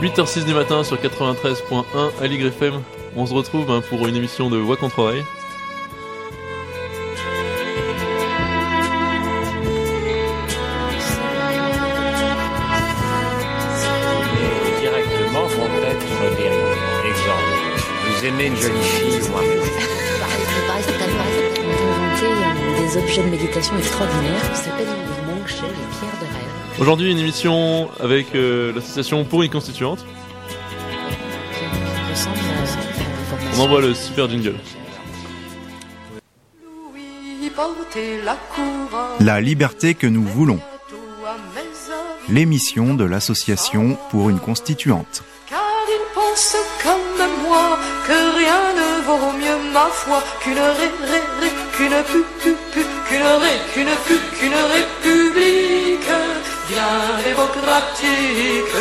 8h06 du matin sur 93.1 à l'YFM. On se retrouve pour une émission de Voix contre Oreille. Directement vont être guéris. Exemple, vous aimez une jolie fille ou un des objets de méditation extraordinaires qui s'appellent les monks, les pierres de rêve. Aujourd'hui, une émission avec l'association Pour une Constituante. On envoie le super jingle. La liberté que nous voulons. L'émission de l'association Pour une Constituante. Car il pense comme moi que rien ne vaut mieux ma foi qu'une république bien démocratique.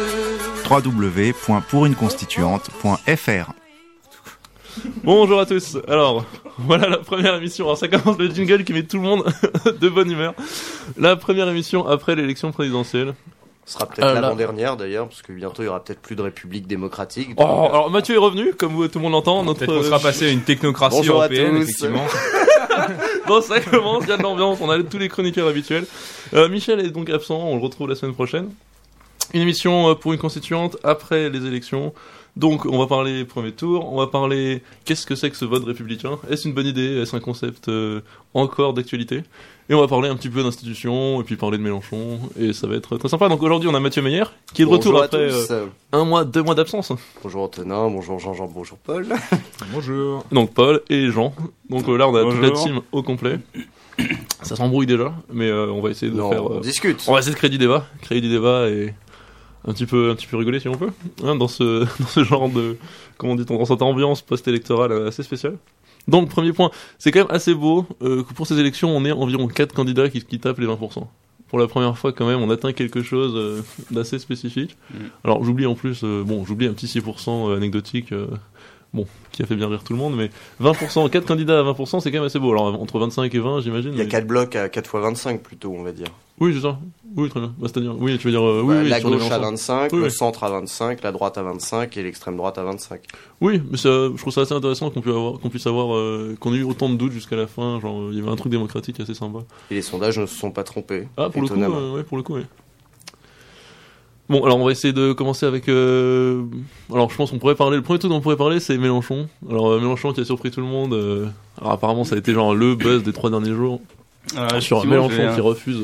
www.pouruneconstituante.fr. Bonjour à tous. Alors, voilà la première émission. Alors ça commence le jingle qui met tout le monde de bonne humeur. La première émission après l'élection présidentielle. Ce sera peut-être l'avant-dernière d'ailleurs, parce que bientôt il y aura peut-être plus de république démocratique. Oh, alors Mathieu est revenu, comme tout le monde l'entend. Peut-être qu'on sera passé à une technocratie Bonjour européenne, effectivement. Bon, ça commence, il y a de l'ambiance, on a tous les chroniqueurs habituels. Michel est donc absent, on le retrouve la semaine prochaine. Une émission pour une constituante après les élections. Donc on va parler premier tour, on va parler qu'est-ce que c'est que ce vote républicain, est-ce une bonne idée, est-ce un concept encore d'actualité, et on va parler un petit peu d'institutions, et puis parler de Mélenchon, et ça va être très sympa. Donc aujourd'hui on a Mathieu Meyer, qui est de retour après 2 mois d'absence. Bonjour Antonin, bonjour Jean-Jean, bonjour Paul. Bonjour. Donc Paul et Jean, donc là on a toute la Bonjour. team au complet. Ça s'embrouille déjà, mais on va essayer de Non, faire... on discute. On va essayer de créer du débat et... un petit peu rigoler si on peut, dans ce genre de, comment dit-on, dans cette ambiance post-électorale assez spéciale. Donc le premier point, c'est quand même assez beau que pour ces élections on ait environ 4 candidats qui tapent les 20%. Pour la première fois quand même on atteint quelque chose d'assez spécifique. Alors j'oublie en plus, j'oublie un petit 6% anecdotique, qui a fait bien rire tout le monde, mais 20%, 4 candidats à 20%, c'est quand même assez beau. Alors entre 25 et 20 j'imagine. Il y a 4 blocs à 4 x 25 plutôt, on va dire. Oui, c'est ça. Oui, très bien. C'est-à-dire, oui, tu veux dire, La sur gauche les à 25. 25, le centre à 25, la droite à 25 et l'extrême droite à 25. Oui, mais je trouve ça assez intéressant qu'on puisse avoir, qu'on ait eu autant de doutes jusqu'à la fin. Genre, il y avait un truc démocratique assez sympa. Et les sondages ne se sont pas trompés. Ah, pour étonnamment. le coup, oui. Bon, alors on va essayer de commencer avec. Alors, je pense qu'on pourrait parler. Le premier truc dont on pourrait parler, c'est Mélenchon. Alors, Mélenchon qui a surpris tout le monde. Alors, apparemment, ça a été genre le buzz des 3 derniers jours. Sur Mélenchon qui refuse,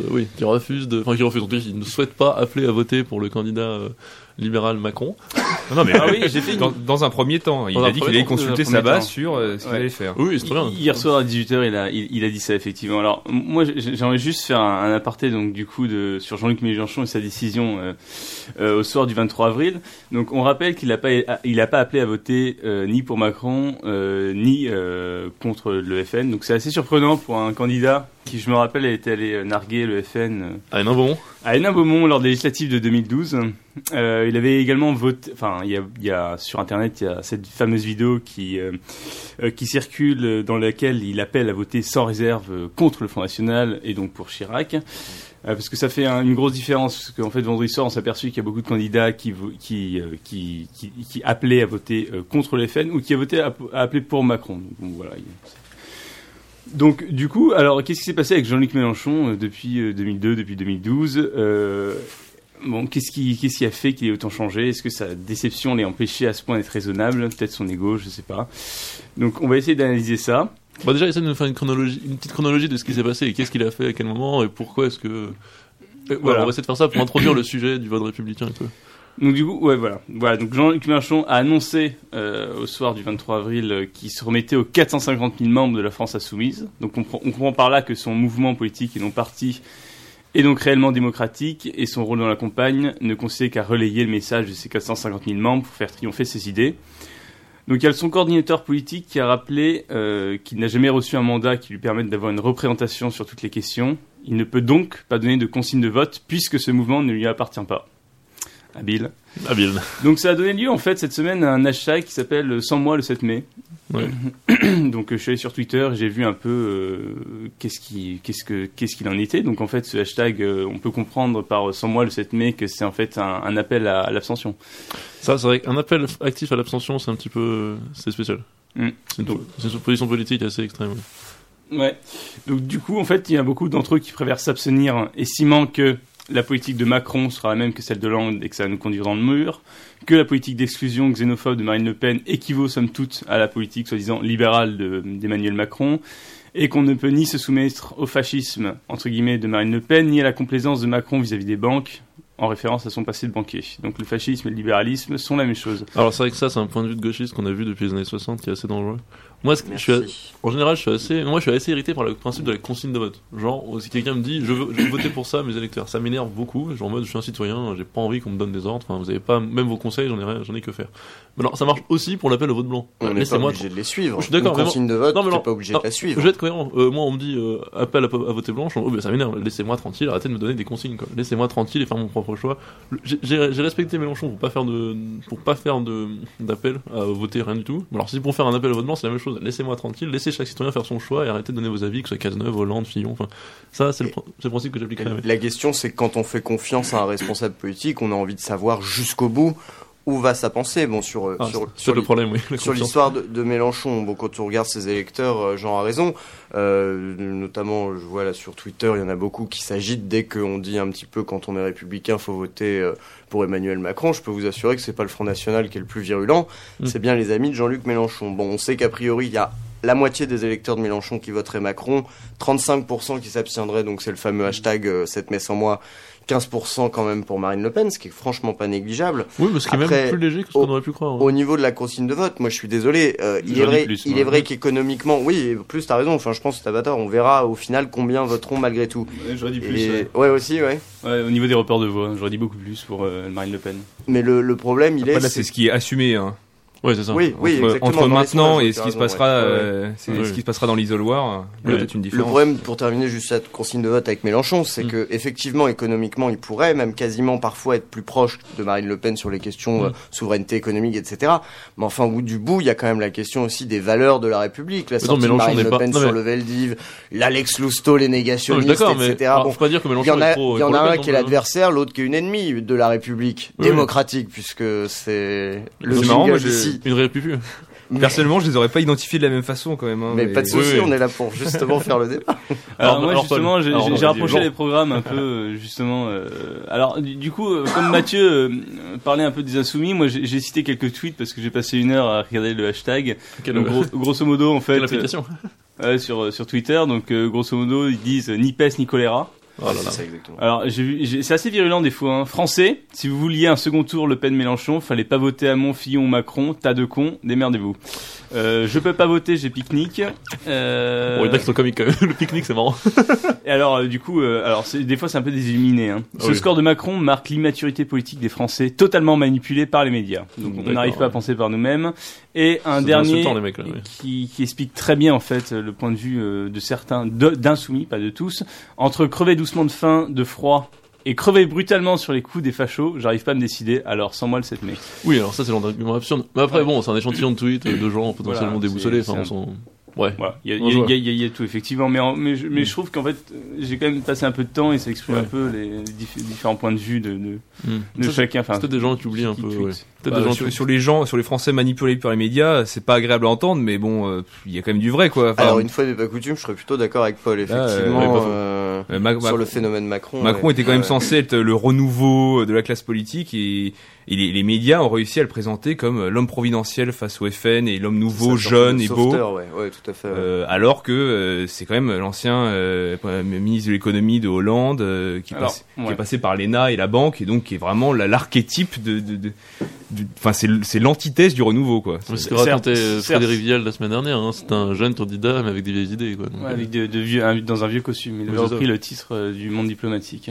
il ne souhaite pas appeler à voter pour le candidat libéral Macron. Non, mais j'ai fait dans un premier temps. Il a dit qu'il allait consulter sa base sur ce qu'il allait faire. Oui, c'est très bien. Hier soir à 18h, il a dit ça effectivement. Alors moi, j'aimerais juste faire un aparté donc du coup sur Jean-Luc Mélenchon et sa décision au soir du 23 avril. Donc on rappelle qu'il a pas appelé à voter ni pour Macron ni contre le FN. Donc c'est assez surprenant pour un candidat qui, je me rappelle, était allé narguer le FN à Hénin-Beaumont lors des législatives de 2012. Il avait également voté. Enfin, il y a sur Internet, il y a cette fameuse vidéo qui circule dans laquelle il appelle à voter sans réserve contre le Front National et donc pour Chirac. Parce que ça fait une grosse différence, parce qu'en fait vendredi soir on s'est aperçu qu'il y a beaucoup de candidats qui appelaient à voter contre le FN ou qui à appeler pour Macron. Donc voilà. Donc du coup, alors qu'est-ce qui s'est passé avec Jean-Luc Mélenchon depuis 2002, depuis 2012 qu'est-ce qui a fait qu'il ait autant changé? Est-ce que sa déception l'a empêché à ce point d'être raisonnable? Peut-être son ego, je sais pas. Donc on va essayer d'analyser ça. Déjà, essayer de nous faire une petite chronologie de ce qui s'est passé et qu'est-ce qu'il a fait, à quel moment et pourquoi est-ce que... Voilà, on va essayer de faire ça pour introduire le sujet du vote républicain un peu. Donc du coup, voilà. Donc Jean-Luc Mélenchon a annoncé au soir du 23 avril qu'il se remettait aux 450 000 membres de la France Insoumise. Donc on comprend par là que son mouvement politique et non parti est donc réellement démocratique et son rôle dans la campagne ne consistait qu'à relayer le message de ces 450 000 membres pour faire triompher ses idées. Donc il y a son coordinateur politique qui a rappelé qu'il n'a jamais reçu un mandat qui lui permette d'avoir une représentation sur toutes les questions. Il ne peut donc pas donner de consigne de vote puisque ce mouvement ne lui appartient pas. Habile. Donc ça a donné lieu en fait cette semaine à un hashtag qui s'appelle Sans moi le 7 mai. Ouais. Donc je suis allé sur Twitter, j'ai vu un peu qu'est-ce qu'il en était. Donc en fait ce hashtag, on peut comprendre par Sans moi le 7 mai que c'est en fait un appel à l'abstention. Ça c'est vrai qu'un appel actif à l'abstention c'est un petit peu c'est spécial. C'est une position politique assez extrême. Ouais. Donc du coup en fait il y a beaucoup d'entre eux qui préfèrent s'abstenir, estimant que la politique de Macron sera la même que celle de Hollande et que ça va nous conduire dans le mur, que la politique d'exclusion xénophobe de Marine Le Pen équivaut somme toute à la politique soi-disant libérale d'Emmanuel Macron, et qu'on ne peut ni se soumettre au fascisme entre guillemets de Marine Le Pen, ni à la complaisance de Macron vis-à-vis des banques, en référence à son passé de banquier. Donc le fascisme et le libéralisme sont la même chose. Alors c'est vrai que ça c'est un point de vue de gauchiste qu'on a vu depuis les années 60 qui est assez dangereux. Moi, en général, je suis assez irrité par le principe de la consigne de vote. Genre, si quelqu'un me dit, je veux voter pour ça, mes électeurs, ça m'énerve beaucoup. Genre, en mode, je suis un citoyen, j'ai pas envie qu'on me donne des ordres. Enfin, vous avez pas, même vos conseils, j'en ai que faire. Mais alors, ça marche aussi pour l'appel au vote blanc. On n'est pas obligé de les suivre. Je suis d'accord. Une consigne de vote, t'es pas obligé de la suivre. Je vais être cohérent. Moi, on me dit, appel à voter blanc, ça m'énerve. Laissez-moi tranquille, arrêtez de me donner des consignes, quoi. Laissez-moi tranquille et faire mon propre choix. J'ai respecté Mélenchon pour pas faire d'appel à voter, rien du tout. Alors, si pour faire un appel au vote blanc, c'est la même chose. Laissez-moi tranquille. Laissez chaque citoyen faire son choix et arrêtez de donner vos avis, que ce soit Cazeneuve, Hollande, Fillon. Enfin, ça, c'est le principe que j'appliquerai. La question, c'est que quand on fait confiance à un responsable politique, on a envie de savoir jusqu'au bout où va sa pensée. Bon, sur le problème, oui. Sur l'histoire de Mélenchon, bon, quand on regarde ses électeurs, Jean a raison. Notamment, je vois là sur Twitter, il y en a beaucoup qui s'agitent dès qu'on dit un petit peu quand on est républicain, faut voter pour Emmanuel Macron. Je peux vous assurer que c'est pas le Front National qui est le plus virulent, c'est bien les amis de Jean-Luc Mélenchon. Bon, on sait qu'a priori, il y a la moitié des électeurs de Mélenchon qui voteraient Macron, 35% qui s'abstiendraient, donc c'est le fameux hashtag 7 mai sans moi, 15% quand même pour Marine Le Pen, ce qui est franchement pas négligeable. Oui, mais ce qui est même plus léger que ce qu'on aurait pu croire. Au niveau de la consigne de vote, moi je suis désolé, il est vrai qu'économiquement, oui, plus t'as raison, enfin je pense que t'as pas tort, on verra au final combien voteront malgré tout. Ouais, j'aurais dit plus. Ouais, aussi, ouais. Ouais, au niveau des reports de voix, j'aurais dit beaucoup plus pour Marine Le Pen. Mais le problème, Après, là, c'est ce qui est assumé, hein. Ouais, c'est ça. Oui, entre maintenant et ce qui se passera, ce qui se passera dans l'isoloir, il y a peut-être une différence. Le problème, pour terminer juste cette consigne de vote avec Mélenchon, c'est que effectivement, économiquement, il pourrait même quasiment parfois être plus proche de Marine Le Pen sur les questions souveraineté économique, etc. Mais enfin, au bout du bout, il y a quand même la question aussi des valeurs de la République. La sortie de Marine Le Pen sur le Veldiv, l'Alex Lousteau, les négationnistes, etc. Bon, faut pas dire que Mélenchon il y en a un qui est l'adversaire, l'autre qui est une ennemie de la République démocratique, puisque c'est le jingle ici. Une république. Personnellement, je les aurais pas identifiés de la même façon quand même. Hein, mais pas de souci, on est là pour justement faire le débat. Alors moi justement, j'ai rapproché les programmes un peu justement. Alors du coup, comme Mathieu parlait un peu des insoumis, moi j'ai cité quelques tweets parce que j'ai passé 1 heure à regarder le hashtag. Donc, grosso modo, en fait, l'application. Sur Twitter, donc grosso modo, ils disent ni peste ni choléra. Oh là là. C'est ça, exactement. Alors, c'est assez virulent des fois. Hein. Français, si vous vouliez un second tour Le Pen-Mélenchon, fallait pas voter à Fillon ou Macron. Tas de cons, démerdez-vous. Je peux pas voter, j'ai pique-nique. Bon, il y en a qui sont comiques quand même. Le pique-nique, c'est marrant. Et alors, du coup, des fois, c'est un peu désilluminé. Hein. Ce score de Macron marque l'immaturité politique des Français, totalement manipulée par les médias. Donc, on n'arrive pas à penser par nous-mêmes. Et un dernier les mecs, là, qui explique très bien, en fait, le point de vue de certains, d'insoumis, pas de tous, entre crever doucement de faim, de froid, et crever brutalement sur les coups des fachos, j'arrive pas à me décider, alors sans moi le 7 mai. Oui, alors ça c'est l'argument absurde. Mais après bon, c'est un échantillon de tweets de gens potentiellement déboussolés, enfin on s'en... Ouais. Voilà. Il y a tout effectivement, mais je trouve qu'en fait j'ai quand même passé un peu de temps et ça exprime un peu les différents points de vue de chacun. Enfin, c'est des gens qui oublient un peu. Sur les Français manipulés par les médias, c'est pas agréable à entendre, mais bon, il y a quand même du vrai quoi. Enfin, alors une fois n'est pas coutume, je serais plutôt d'accord avec Paul effectivement sur le phénomène Macron. Macron était quand même censé être le renouveau de la classe politique et les médias ont réussi à le présenter comme l'homme providentiel face au FN et l'homme nouveau, jeune et beau. Ouais, tout à fait. Alors que c'est quand même l'ancien ministre de l'économie de Hollande qui est passé par l'ENA et la banque et donc qui est vraiment l'archétype enfin c'est l'antithèse du renouveau quoi. C'est ce que racontait Frédéric Vial la semaine dernière. Hein. C'est un jeune candidat mais avec des vieilles idées quoi. Donc, avec dans un vieux costume. Il avait repris le titre du Monde diplomatique.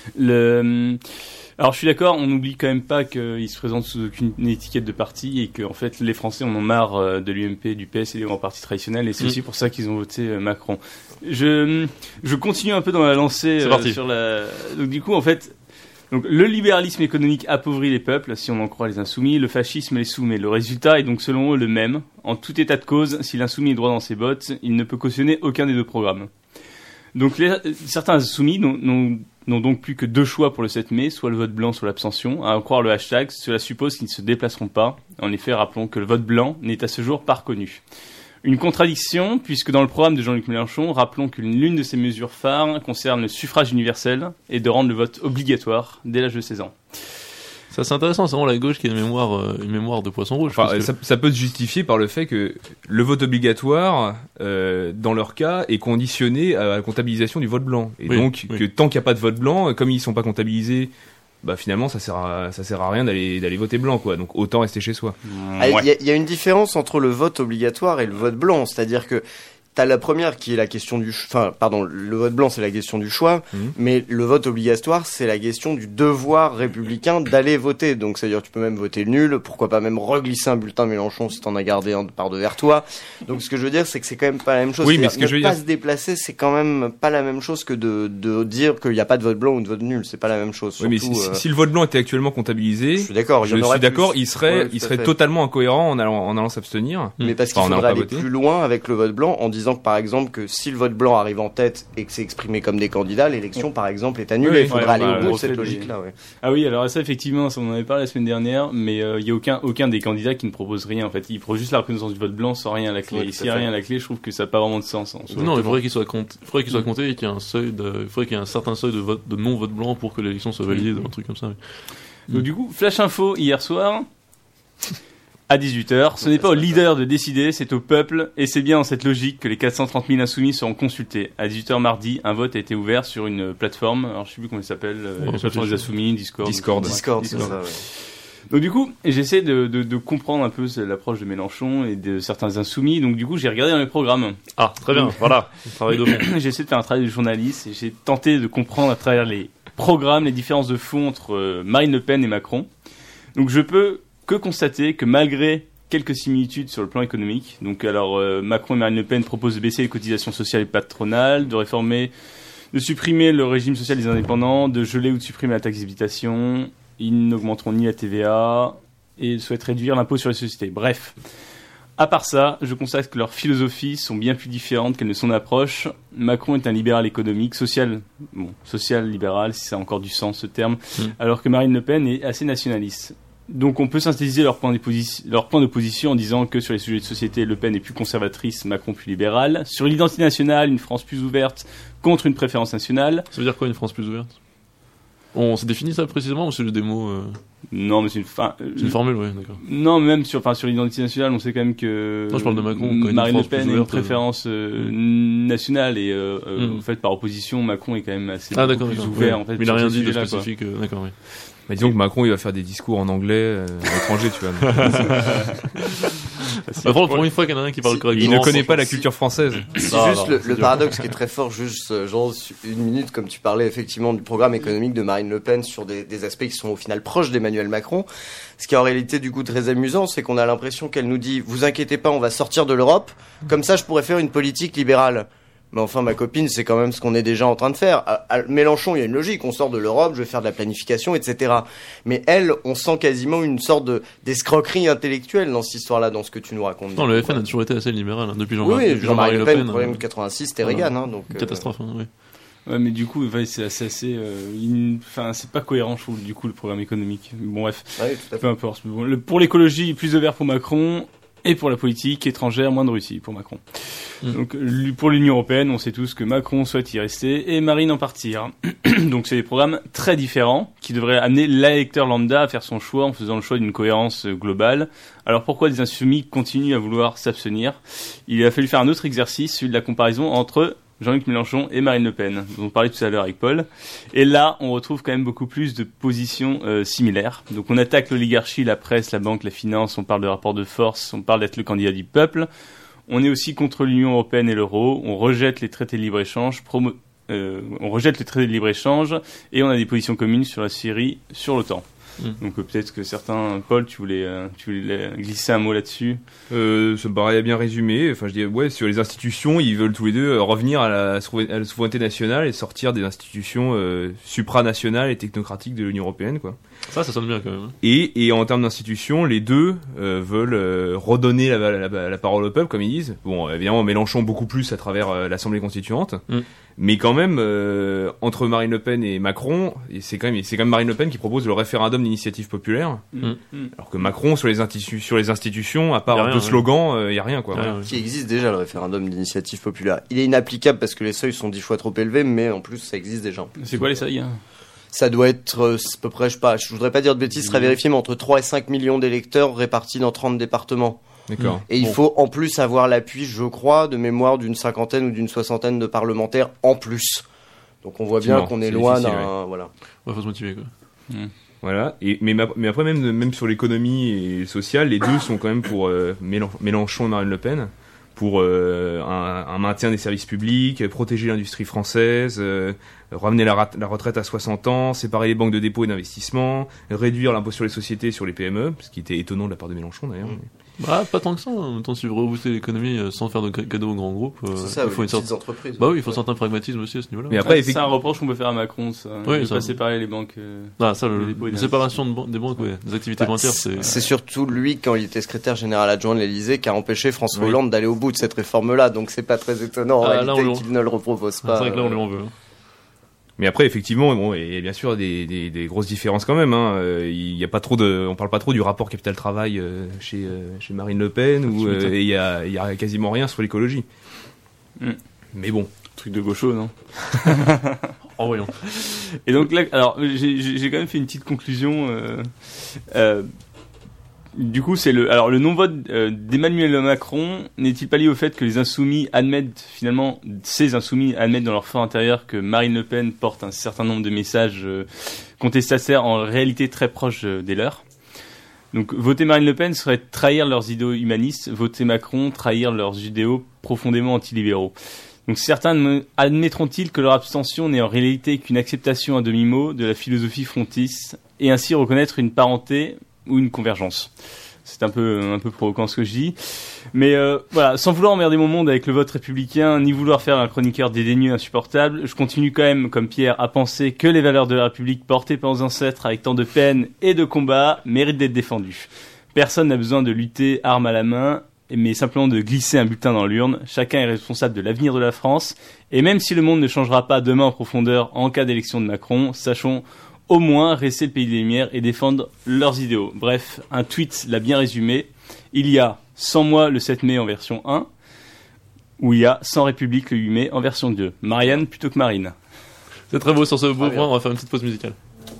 Alors je suis d'accord, on n'oublie quand même pas qu'il se présente sous aucune étiquette de parti et que en fait les Français en ont marre de l'UMP, du PS et des grands partis traditionnels et c'est aussi pour ça qu'ils ont voté Macron. Je continue un peu dans la lancée sur la. Donc du coup en fait Donc le libéralisme économique appauvrit les peuples, si on en croit les insoumis, le fascisme les soumet. Le résultat est donc selon eux le même. En tout état de cause, si l'insoumis est droit dans ses bottes, il ne peut cautionner aucun des deux programmes. Donc certains insoumis n'ont donc plus que 2 choix pour le 7 mai, soit le vote blanc, soit l'abstention. À en croire le hashtag, cela suppose qu'ils ne se déplaceront pas. En effet, rappelons que le vote blanc n'est à ce jour pas reconnu. Une contradiction, puisque dans le programme de Jean-Luc Mélenchon, rappelons que l'une de ses mesures phares concerne le suffrage universel et de rendre le vote obligatoire dès l'âge de 16 ans. Ça, c'est intéressant, c'est vraiment la gauche qui a une mémoire de poisson rouge. Enfin, ça peut se justifier par le fait que le vote obligatoire, dans leur cas, est conditionné à la comptabilisation du vote blanc. Et donc, que tant qu'il n'y a pas de vote blanc, comme ils ne sont pas comptabilisés, bah finalement ça sert à rien d'aller voter blanc, quoi. Donc autant rester chez soi. Il y a une différence entre le vote obligatoire et le vote blanc, c'est-à-dire que t'as la première qui est la question du le vote blanc c'est la question du choix, mais le vote obligatoire c'est la question du devoir républicain d'aller voter. Donc c'est-à-dire tu peux même voter nul, pourquoi pas même reglisser un bulletin Mélenchon si t'en as gardé un par devers toi. Donc ce que je veux dire c'est que c'est quand même pas la même chose. Oui, mais ce que je veux dire, se déplacer c'est quand même pas la même chose que de dire qu'il n'y a pas de vote blanc ou de vote nul, c'est pas la même chose. Oui, surtout, mais si le vote blanc était actuellement comptabilisé, je suis d'accord, il serait totalement incohérent en allant s'abstenir. Mais parce qu'il faudrait aller plus loin avec le vote blanc en disant que par exemple que si le vote blanc arrive en tête et que c'est exprimé comme des candidats, l'élection par exemple est annulée. Il faudra aller au bout de cette logique-là. Ouais. Ah oui, alors ça effectivement, on en avait parlé la semaine dernière, mais il y a aucun des candidats qui ne propose rien en fait. Il propose juste la reconnaissance du vote blanc sans rien à la clé. Et s'il n'y a rien à la clé, je trouve que ça n'a pas vraiment de sens. Non, il faudrait qu'il soit compté et qu'il y ait il faudrait qu'il y ait un certain seuil de non vote blanc pour que l'élection soit valide, un truc comme ça. Donc du coup, flash info hier soir. À 18h, ce n'est pas au leader de décider, c'est au peuple, et c'est bien dans cette logique que les 430 000 insoumis seront consultés. À 18h mardi, un vote a été ouvert sur une plateforme, alors je sais plus comment elle s'appelle, la plateforme des insoumis, Discord, c'est ça, ouais. Donc du coup, j'essaie de comprendre un peu l'approche de Mélenchon et de certains insoumis, donc du coup j'ai regardé dans les programmes. Ah, très bien, voilà, travail de fond. J'ai essayé de faire un travail de journaliste, et j'ai tenté de comprendre à travers les programmes les différences de fond entre Marine Le Pen et Macron. Donc je peux que constater que malgré quelques similitudes sur le plan économique, donc alors Macron et Marine Le Pen proposent de baisser les cotisations sociales et patronales, de supprimer le régime social des indépendants, de geler ou de supprimer la taxe d'habitation, ils n'augmenteront ni la TVA et souhaitent réduire l'impôt sur les sociétés. Bref, à part ça, je constate que leurs philosophies sont bien plus différentes qu'elles ne sont d'approche. Macron est un libéral économique, social-libéral, si ça a encore du sens ce terme, alors que Marine Le Pen est assez nationaliste. Donc on peut synthétiser leur point d'opposition en disant que sur les sujets de société, Le Pen est plus conservatrice, Macron plus libéral. Sur l'identité nationale, une France plus ouverte contre une préférence nationale. Ça veut dire quoi une France plus ouverte ? On s'est défini ça précisément ou c'est juste des mots Non, mais c'est une formule, oui, d'accord. Non, même sur l'identité nationale, on sait quand même que non, je parle de Macron, Marine Le Pen a une préférence nationale et en fait par opposition, Macron est quand même assez plus ouvert. Oui. En fait, mais il n'a rien dit de spécifique, d'accord, oui. Mais disons que Macron il va faire des discours en anglais à l'étranger, tu vois. Pour une fois qu'il y en a un qui parle correctement. Il ne connaît pas la culture française. C'est juste le paradoxe qui est très fort, juste genre une minute comme tu parlais effectivement du programme économique de Marine Le Pen sur des aspects qui sont au final proches d'Emmanuel Macron. Ce qui est en réalité du coup très amusant, c'est qu'on a l'impression qu'elle nous dit vous inquiétez pas, on va sortir de l'Europe, comme ça je pourrais faire une politique libérale. Mais enfin, ma copine, c'est quand même ce qu'on est déjà en train de faire. À Mélenchon, il y a une logique. On sort de l'Europe, je vais faire de la planification, etc. Mais elle, on sent quasiment une sorte d'escroquerie intellectuelle dans cette histoire-là, dans ce que tu nous racontes. Non, le FN a toujours été assez libéral, hein, depuis Jean-Marie Le Pen. Le problème de 86, c'était Reagan, hein, donc. Catastrophe, oui. Ouais, mais du coup, c'est assez, c'est pas cohérent, je trouve, du coup, le programme économique. Bon, bref. Oui, tout à fait. Peu importe. Bon, pour l'écologie, plus de vert pour Macron. Et pour la politique étrangère, moins de Russie pour Macron. Donc pour l'Union européenne, on sait tous que Macron souhaite y rester et Marine en partir. Donc c'est des programmes très différents qui devraient amener l'électeur lambda à faire son choix en faisant le choix d'une cohérence globale. Alors pourquoi des insoumis continuent à vouloir s'abstenir ? Il a fallu faire un autre exercice, celui de la comparaison entre Jean-Luc Mélenchon et Marine Le Pen, dont on parlait tout à l'heure avec Paul. Et là, on retrouve quand même beaucoup plus de positions similaires. Donc on attaque l'oligarchie, la presse, la banque, la finance, on parle de rapport de force, on parle d'être le candidat du peuple. On est aussi contre l'Union européenne et l'euro, on rejette les traités de libre-échange, et on a des positions communes sur la Syrie, sur l'OTAN. Donc peut-être que certains... Paul, tu voulais glisser un mot là-dessus. Ça me paraît bien résumé. Enfin, je dis sur les institutions, ils veulent tous les deux revenir à la souveraineté nationale et sortir des institutions supranationales et technocratiques de l'Union européenne, quoi. Ça sonne bien quand même. Et en termes d'institutions, les deux veulent redonner la parole au peuple, comme ils disent. Bon, évidemment, Mélenchon beaucoup plus à travers l'Assemblée constituante, mais quand même entre Marine Le Pen et Macron, c'est quand même Marine Le Pen qui propose le référendum d'initiative populaire, alors que Macron sur les institutions, à part deux slogans, il y a rien, quoi. Qui existe déjà, le référendum d'initiative populaire. Il est inapplicable parce que les seuils sont 10 fois trop élevés, mais en plus ça existe déjà. C'est quoi les seuils? Ça doit être à peu près, je voudrais pas dire de bêtises, ce serait vérifié, mais entre 3 et 5 millions d'électeurs répartis dans 30 départements. D'accord. Et il faut en plus avoir l'appui, je crois, de mémoire d'une 50aine ou d'une 60aine de parlementaires en plus. Donc on voit bien qu'on est loin d'un... Voilà. Ouais, faut se motiver, quoi. Voilà. Mais après, même sur l'économie et social, les deux sont quand même pour Mélenchon et Marine Le Pen, pour un maintien des services publics, protéger l'industrie française, ramener la retraite à 60 ans, séparer les banques de dépôt et d'investissement, réduire l'impôt sur les sociétés sur les PME, ce qui était étonnant de la part de Mélenchon d'ailleurs. Bah, pas tant que ça. En même temps, si vous rebooster l'économie sans faire de cadeaux aux grands groupes, c'est ça, il faut une petites entreprises. Bah oui, il faut un certain pragmatisme aussi à ce niveau-là. Mais après, c'est un reproche qu'on peut faire à Macron, ça. Oui, il faut pas séparer les banques. La séparation des banques, des activités bancaires, c'est surtout lui, quand il était secrétaire général adjoint de l'Élysée, qui a empêché François Hollande d'aller au bout de cette réforme-là. Donc c'est pas très étonnant en réalité qu'il ne le repropose pas. C'est vrai que là, on lui en veut. Mais après, effectivement, bon, il y a bien sûr des grosses différences quand même. Il y a pas trop on parle pas trop du rapport capital-travail chez Marine Le Pen, et il y a quasiment rien sur l'écologie. Mais bon, truc de gaucho, non? Oh voyons. Et donc là, alors j'ai quand même fait une petite conclusion. Du coup, c'est le non-vote d'Emmanuel Macron n'est-il pas lié au fait que ces insoumis admettent dans leur fort intérieur que Marine Le Pen porte un certain nombre de messages contestataires en réalité très proches des leurs? Donc, voter Marine Le Pen serait trahir leurs idéaux humanistes, voter Macron, trahir leurs idéaux profondément antilibéraux. Donc, certains admettront-ils que leur abstention n'est en réalité qu'une acceptation à demi-mot de la philosophie frontiste et ainsi reconnaître une parenté ou une convergence? C'est un peu provoquant ce que je dis, mais voilà, sans vouloir emmerder mon monde avec le vote républicain ni vouloir faire un chroniqueur dédaigneux insupportable, je continue quand même, comme Pierre, à penser que les valeurs de la République portées par nos ancêtres avec tant de peine et de combat méritent d'être défendues. Personne n'a besoin de lutter arme à la main, mais simplement de glisser un bulletin dans l'urne. Chacun est responsable de l'avenir de la France, et même si le monde ne changera pas demain en profondeur en cas d'élection de Macron, sachons au moins rester le pays des Lumières et défendre leurs idéaux. Bref, un tweet l'a bien résumé. Il y a 100 mois le 7 mai en version 1, ou il y a 100 République le 8 mai en version 2. Marianne plutôt que Marine. C'est très beau sur ce beau point, on va faire une petite pause musicale.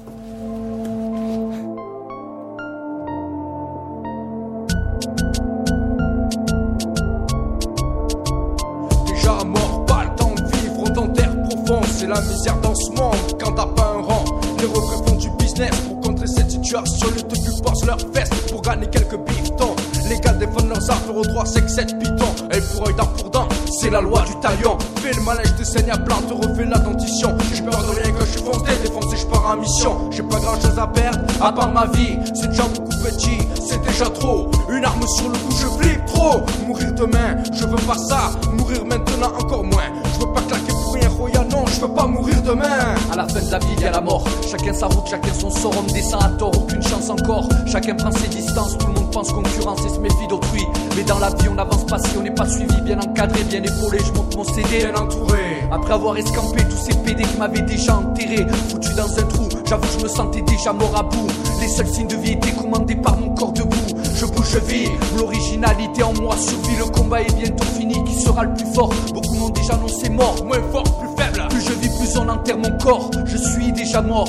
Déjà mort, pas le temps de vivre dans terre profonde, c'est la misère dans ce monde quand t'as pas un rang. Les refrains font du business pour contrer cette situation. Les deux plus posent leurs vestes pour gagner quelques bifetons. Les gars défendent leurs armes au droit, c'est que cette piton. Et pour œil, dent pour dent, c'est la loi du talion. Fais le malin, je te saigne à plat, te refais la dentition. J'ai peur de rien que je suis foncé, défoncé, je pars en mission. J'ai pas grand chose à perdre, à part ma vie. C'est déjà beaucoup petit, c'est déjà trop. Une arme sur le cou, je flippe trop. Mourir demain, je veux pas ça. Mourir maintenant, encore moins. Je veux pas claquer pour rien, Roya, non, je veux pas mourir demain. À la fin de la vie, il y a la mort. Chacun sa route, chacun son sort, on descend à tort, aucune chance encore. Chacun prend ses distances, tout le monde pense concurrence et se méfie d'autrui. Mais dans la vie, on n'avance pas si on n'est pas suivi, bien encadré, bien épaulé. Je monte mon CD, bien entouré. Après avoir escampé tous ces PD qui m'avaient déjà enterré, foutu dans un trou, j'avoue que je me sentais déjà mort à bout. Les seuls signes de vie étaient commandés par mon corps debout. Je bouge, je vis, l'originalité en moi survit. Le combat est bientôt fini, qui sera le plus fort? Beaucoup m'ont déjà annoncé mort, moins fort, plus faible. Plus je vis, plus on enterre mon corps. Je suis déjà mort.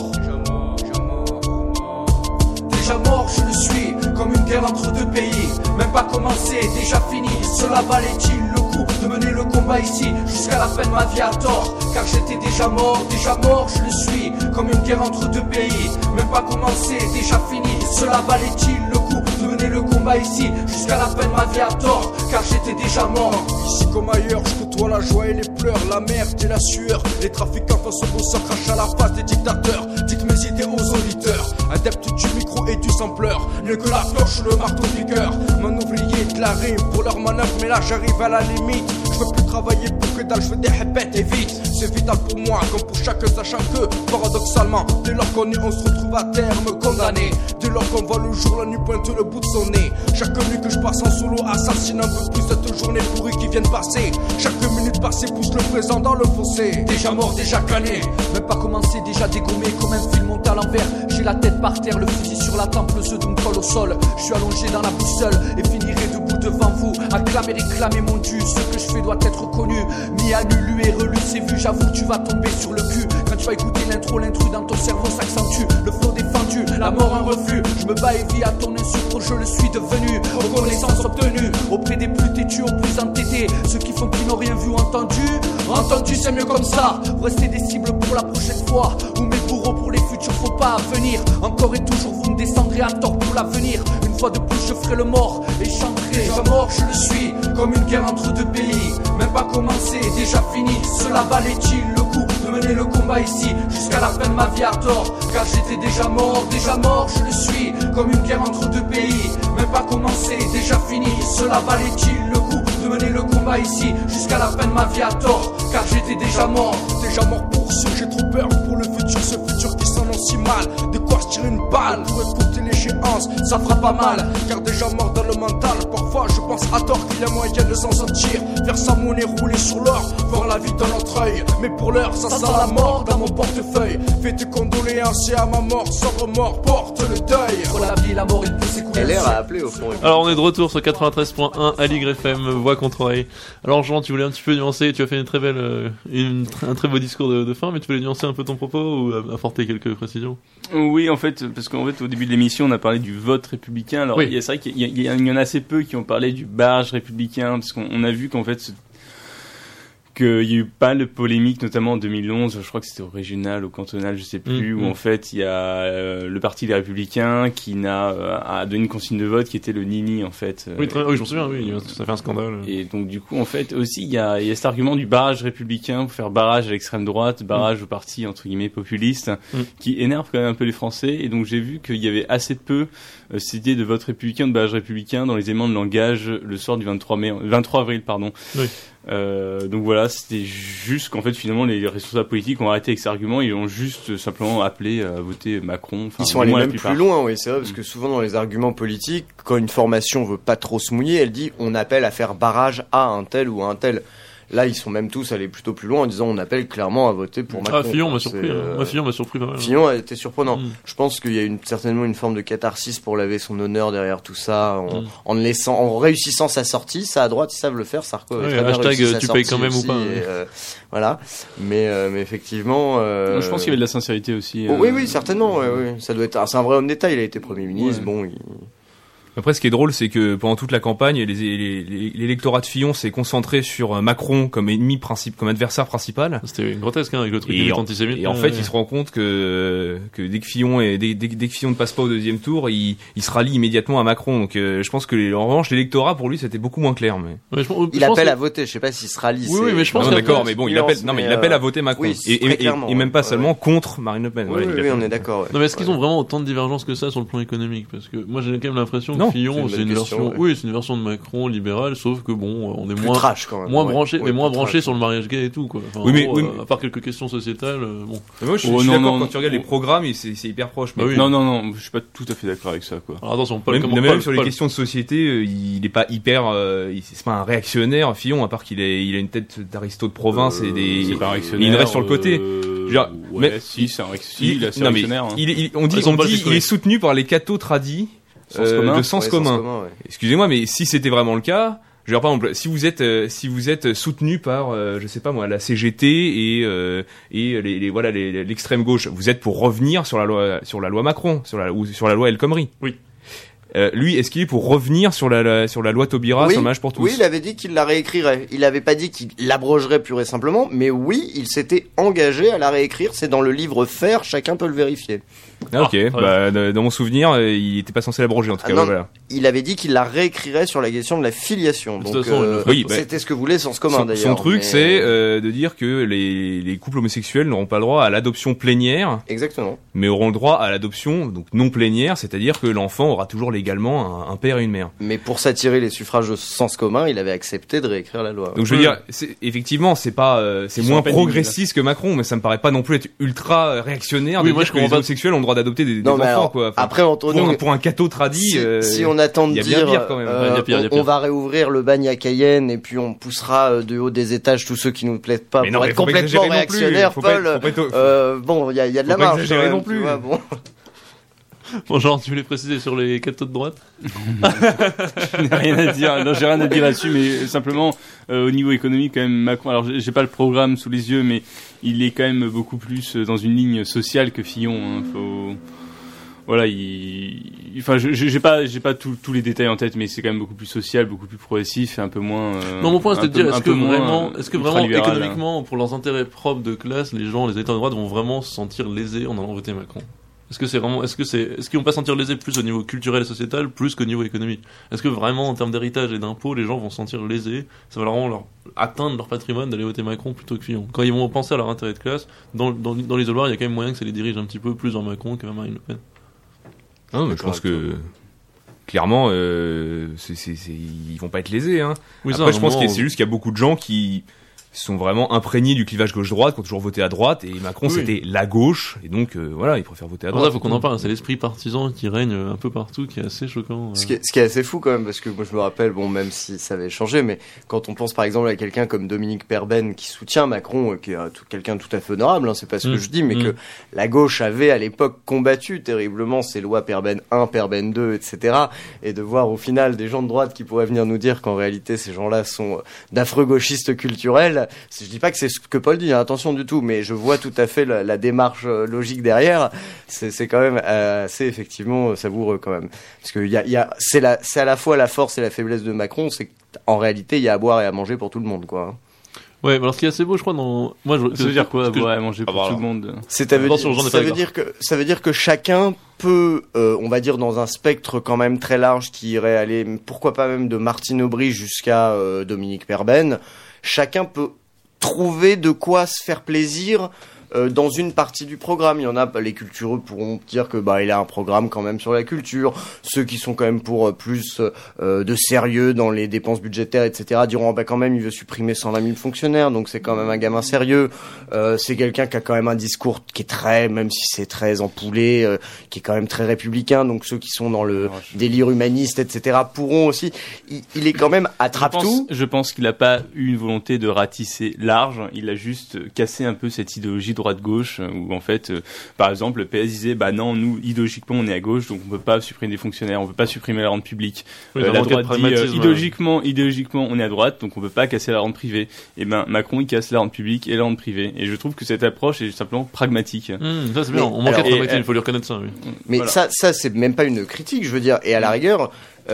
Déjà mort, je le suis, comme une guerre entre deux pays. Même pas commencé, déjà fini. Cela valait-il le coup de mener le combat ici jusqu'à la fin de ma vie à tort? Car j'étais déjà mort, je le suis, comme une guerre entre deux pays. Même pas commencé, déjà fini. Cela valait-il le coup de mener le combat ici jusqu'à la fin de ma vie à tort? Car j'étais déjà mort. Ici comme ailleurs, je côtoie la joie et les pleurs, la merde et la sueur. Les trafiquants face au beau sang crachent à la face des dictateurs. Dites mes idées aux auditeurs, adeptes du sans pleurs. Mieux que la torche ou le marteau piqueur. Mon ouvrier de la rime pour leur manœuvre, mais là j'arrive à la limite. Je veux plus travailler pour que dalle, je veux des répètes et vite. C'est vital pour moi, comme pour chacun, sachant que, paradoxalement, dès lors qu'on est, on se retrouve à terme condamné. Dès lors qu'on voit le jour, la nuit pointe le bout de son nez. Chaque nuit que je passe en solo assassine un peu plus cette journée pourrie qui vient de passer. Chaque minute passée pousse le présent dans le fossé. Déjà mort, déjà cané. Même pas commencé, déjà dégommé comme un film monté à l'envers. J'ai la tête par terre, le fusil sur la tempe, le seudou me colle au sol. Je suis allongé dans la boussole et finirai debout devant vous. Acclamer, réclamer mon dû. Ce que je fais doit être connu. Mis à nu, lu et relu, c'est vu. J'avoue que tu vas tomber sur le cul. Quand tu vas écouter l'intro, l'intrus dans ton cerveau s'accentue. Le flot défendu, la mort un refus. Je me bats et vis à ton insu, je le suis devenu. Reconnaissance obtenue auprès des plus têtus aux plus entêtés. Ceux qui font qu'ils n'ont rien vu ou entendu. Entendu, c'est mieux comme ça. Vous restez des cibles pour la prochaine fois. Ou mes bourreaux pour les futurs faux pas à venir. Encore et toujours vous me descendrez à tort pour l'avenir. Une fois de plus je ferai le mort et chanterai. Déjà mort je le suis, comme une guerre entre deux pays. Même pas commencé, déjà fini. Cela valait-il le coup de mener le combat ici jusqu'à la fin de ma vie à tort? Car j'étais déjà mort je le suis. Comme une guerre entre deux pays. Même pas commencé, déjà fini. Cela valait-il le coup de mener le combat ici jusqu'à la fin de ma vie à tort? Car j'étais déjà mort pour ceux. J'ai trop peur pour le futur, ce futur qui s'annonce si mal. De quoi se tirer une balle pour écouter l'échéance, ça fera pas mal. Car déjà mort dans le mental, parfois je pense à tort qu'il y a moyen de s'en sortir. Faire sa monnaie, rouler sur l'or, voir la vie dans notre œil. Mais pour l'heure ça sent la mort dans mon portefeuille. Fais tes condoléances et à ma mort sans remords, porte le deuil. Pour la vie, la mort il peut s'écouler. LR a appelé au fond. Alors on est de retour sur 93.1 à l'YFM, voix contre oreille. Alors Jean, tu voulais un petit peu nuancer, tu as fait une très belle, un très beau discours de fin, mais tu voulais nuancer un peu ton propos ou apporter quelques précisions? Oui, en fait, parce qu'en fait, au début de l'émission, on a parlé du vote républicain. Alors, oui. C'est vrai qu'il y en a assez peu qui ont parlé du barrage républicain, parce qu'on a vu qu'en fait, qu'il y a eu pas de polémique, notamment en 2011, je crois que c'était au régional, au cantonal, je sais plus, où en fait il y a le parti des Républicains qui a donné une consigne de vote qui était le Nini en fait. Oui, je m'en souviens, oui, ça fait un scandale. Et donc du coup en fait aussi il y a cet argument du barrage républicain pour faire barrage à l'extrême droite, barrage au parti entre guillemets populiste, qui énerve quand même un peu les Français. Et donc j'ai vu qu'il y avait assez peu cette idée de vote républicain, de barrage républicain dans les éléments de langage le soir du 23 avril. Oui. Donc voilà, c'était juste qu'en fait finalement les responsables politiques ont arrêté avec ces arguments, ils ont juste simplement appelé à voter Macron. Ils sont allés même plus loin, oui, c'est vrai, parce que souvent dans les arguments politiques, quand une formation veut pas trop se mouiller, elle dit on appelle à faire barrage à un tel ou à un tel. Là, ils sont même tous allés plutôt plus loin en disant on appelle clairement à voter pour Macron. Ah, Fillon m'a surpris. Fillon m'a surpris pas mal. Fillon a été surprenant. Je pense qu'il y a certainement une forme de catharsis pour laver son honneur derrière tout ça, en réussissant sa sortie. Ça à droite, ils savent le faire. Sarko avait très bien réussi sa tu sortie payes quand même aussi, ou pas. Voilà. Mais effectivement. Je pense qu'il y avait de la sincérité aussi. Oui, certainement. Oui. Ça doit être. C'est un vrai homme d'État. Il a été Premier ministre. Bon. Après, ce qui est drôle, c'est que pendant toute la campagne, l'électorat de Fillon s'est concentré sur Macron comme comme adversaire principal. C'était grotesque, avec le truc du antisémite. Et en fait, il se rend compte que dès que Fillon ne passe pas au deuxième tour, il se rallie immédiatement à Macron. Donc, je pense que, en revanche, l'électorat, pour lui, c'était beaucoup moins clair, mais. Il appelle à voter. Je sais pas s'il se rallie. Oui, mais je pense. D'accord, mais bon, il appelle à voter Macron. Oui, et même pas seulement contre Marine Le Pen. Oui, on est d'accord. Non, mais est-ce qu'ils ont vraiment autant de divergences que ça sur le plan économique? Parce que moi, j'ai quand même l'impression que Fillon, c'est une version, c'est une version de Macron libérale, sauf que bon, on est moins trash quand même, moins branché, mais moins branché sur le mariage gay et tout, quoi. Enfin, oui, à part quelques questions sociétales, bon. Mais moi, je suis d'accord quand tu regardes les programmes, c'est hyper proche. Mais non, je suis pas tout à fait d'accord avec ça, quoi. Alors attention, même sur les questions de société, il est pas hyper, c'est pas un réactionnaire, Fillon, à part qu'il a une tête d'aristo de province et il reste sur le côté. Si, c'est un réactionnaire. On dit il est soutenu par les cathos tradis. De sens commun. Excusez-moi, mais si c'était vraiment le cas, je veux dire, par exemple, si vous êtes soutenu par, je sais pas moi, la CGT et l'extrême gauche, vous êtes pour revenir sur la loi Macron, sur la loi El Khomri. Oui. Lui, est-ce qu'il est pour revenir sur la loi Taubira, sur le mariage pour tous? Oui, il avait dit qu'il la réécrirait. Il avait pas dit qu'il l'abrogerait pur et simplement, mais oui, il s'était engagé à la réécrire. C'est dans le livre Faire, chacun peut le vérifier. Ah, ok, dans mon souvenir, il était pas censé l'abroger en tout cas. Non, voilà. Il avait dit qu'il la réécrirait sur la question de la filiation. Donc, c'était ce que voulait Sens commun d'ailleurs. Son truc, c'est de dire que les couples homosexuels n'auront pas le droit à l'adoption plénière. Exactement. Mais auront le droit à l'adoption donc non plénière, c'est-à-dire que l'enfant aura toujours légalement un père et une mère. Mais pour s'attirer les suffrages de Sens commun, il avait accepté de réécrire la loi. Donc je veux dire, effectivement, c'est moins progressiste que Macron, mais ça me paraît pas non plus être ultra réactionnaire de dire que les homosexuels ont le droit d'adopter des enfants, alors, quoi. Enfin, après, Antonio, pour un catho tradit, si on attend de dire, pire, quand même. On va réouvrir le bagne à Cayenne et puis on poussera de haut des étages tous ceux qui nous plaisent pas pour être complètement réactionnaire, Paul. Bon, il y a de la marge. Faut pas exagérer non plus. Bon, genre, tu voulais préciser sur les cathos de droite? Je n'ai rien à dire. Non, j'ai rien à dire là-dessus, mais simplement, au niveau économique, quand même, Macron, alors j'ai pas le programme sous les yeux, mais il est quand même beaucoup plus dans une ligne sociale que Fillon, hein. Voilà, enfin, j'ai pas tous les détails en tête, mais c'est quand même beaucoup plus social, beaucoup plus progressif et un peu moins. Non, mon point, c'est de dire, est-ce que vraiment, économiquement, pour leurs intérêts propres de classe, les états de droite vont vraiment se sentir lésés en allant voter Macron? Est-ce qu'ils vont pas se sentir lésés plus au niveau culturel et sociétal, plus qu'au niveau économique? Est-ce que vraiment, en termes d'héritage et d'impôts, les gens vont se sentir lésés? Ça va vraiment leur atteindre leur patrimoine d'aller voter Macron plutôt que Fillon. Quand ils vont penser à leur intérêt de classe, dans l'isoloir, il y a quand même moyen que ça les dirige un petit peu plus vers Macron que vers Marine Le Pen. Non, mais je pense que clairement, ils vont pas être lésés. Hein. Oui, après, je pense que c'est juste qu'il y a beaucoup de gens qui sont vraiment imprégnés du clivage gauche-droite, qui ont toujours voté à droite, et Macron c'était la gauche, et donc voilà, ils préfèrent voter à droite. Il faut qu'on en parle, c'est l'esprit partisan qui règne un peu partout, qui est assez choquant. Ce qui est assez fou quand même, parce que moi je me rappelle, bon, même si ça avait changé, mais quand on pense par exemple à quelqu'un comme Dominique Perben qui soutient Macron, qui est quelqu'un tout à fait honorable, hein, c'est pas ce que je dis, mais que la gauche avait à l'époque combattu terriblement ces lois Perben 1, Perben 2, etc. Et de voir au final des gens de droite qui pourraient venir nous dire qu'en réalité ces gens-là sont d'affreux gauchistes culturels. Je dis pas que c'est ce que Paul dit, hein, attention du tout, mais je vois tout à fait la démarche logique derrière. C'est quand même assez effectivement savoureux quand même, parce que c'est à la fois la force et la faiblesse de Macron, c'est qu'en réalité il y a à boire et à manger pour tout le monde, quoi. Ouais, alors ce qui est assez beau, je crois, ça veut dire quoi, à boire et à manger pour tout le monde? Ça veut dire que chacun peut, on va dire, dans un spectre quand même très large qui irait aller, pourquoi pas même de Martine Aubry jusqu'à Dominique Perben, chacun peut trouver de quoi se faire plaisir dans une partie du programme. Il y en a, les cultureux pourront dire que il a un programme quand même sur la culture. Ceux qui sont quand même pour plus de sérieux dans les dépenses budgétaires, etc., diront quand même il veut supprimer 120 000 fonctionnaires, donc c'est quand même un gamin sérieux. C'est quelqu'un qui a quand même un discours qui est très, même si c'est très empoulé, qui est quand même très républicain. Donc ceux qui sont dans le délire humaniste, etc., pourront aussi. Il est quand même attrape-tout. Je pense qu'il n'a pas eu une volonté de ratisser large. Il a juste cassé un peu cette idéologie droite-gauche, où en fait, par exemple, le PS disait, non, nous, idéologiquement, on est à gauche, donc on peut pas supprimer des fonctionnaires, on peut pas supprimer la rente publique. La droite dit, idéologiquement, on est à droite, donc on peut pas casser la rente privée. Et Macron, il casse la rente publique et la rente privée. Et je trouve que cette approche est simplement pragmatique. Ça, c'est bien. On manquait de pragmatique, il faut lui reconnaître ça, oui. Mais voilà. Ça, c'est même pas une critique, je veux dire. Et à la rigueur,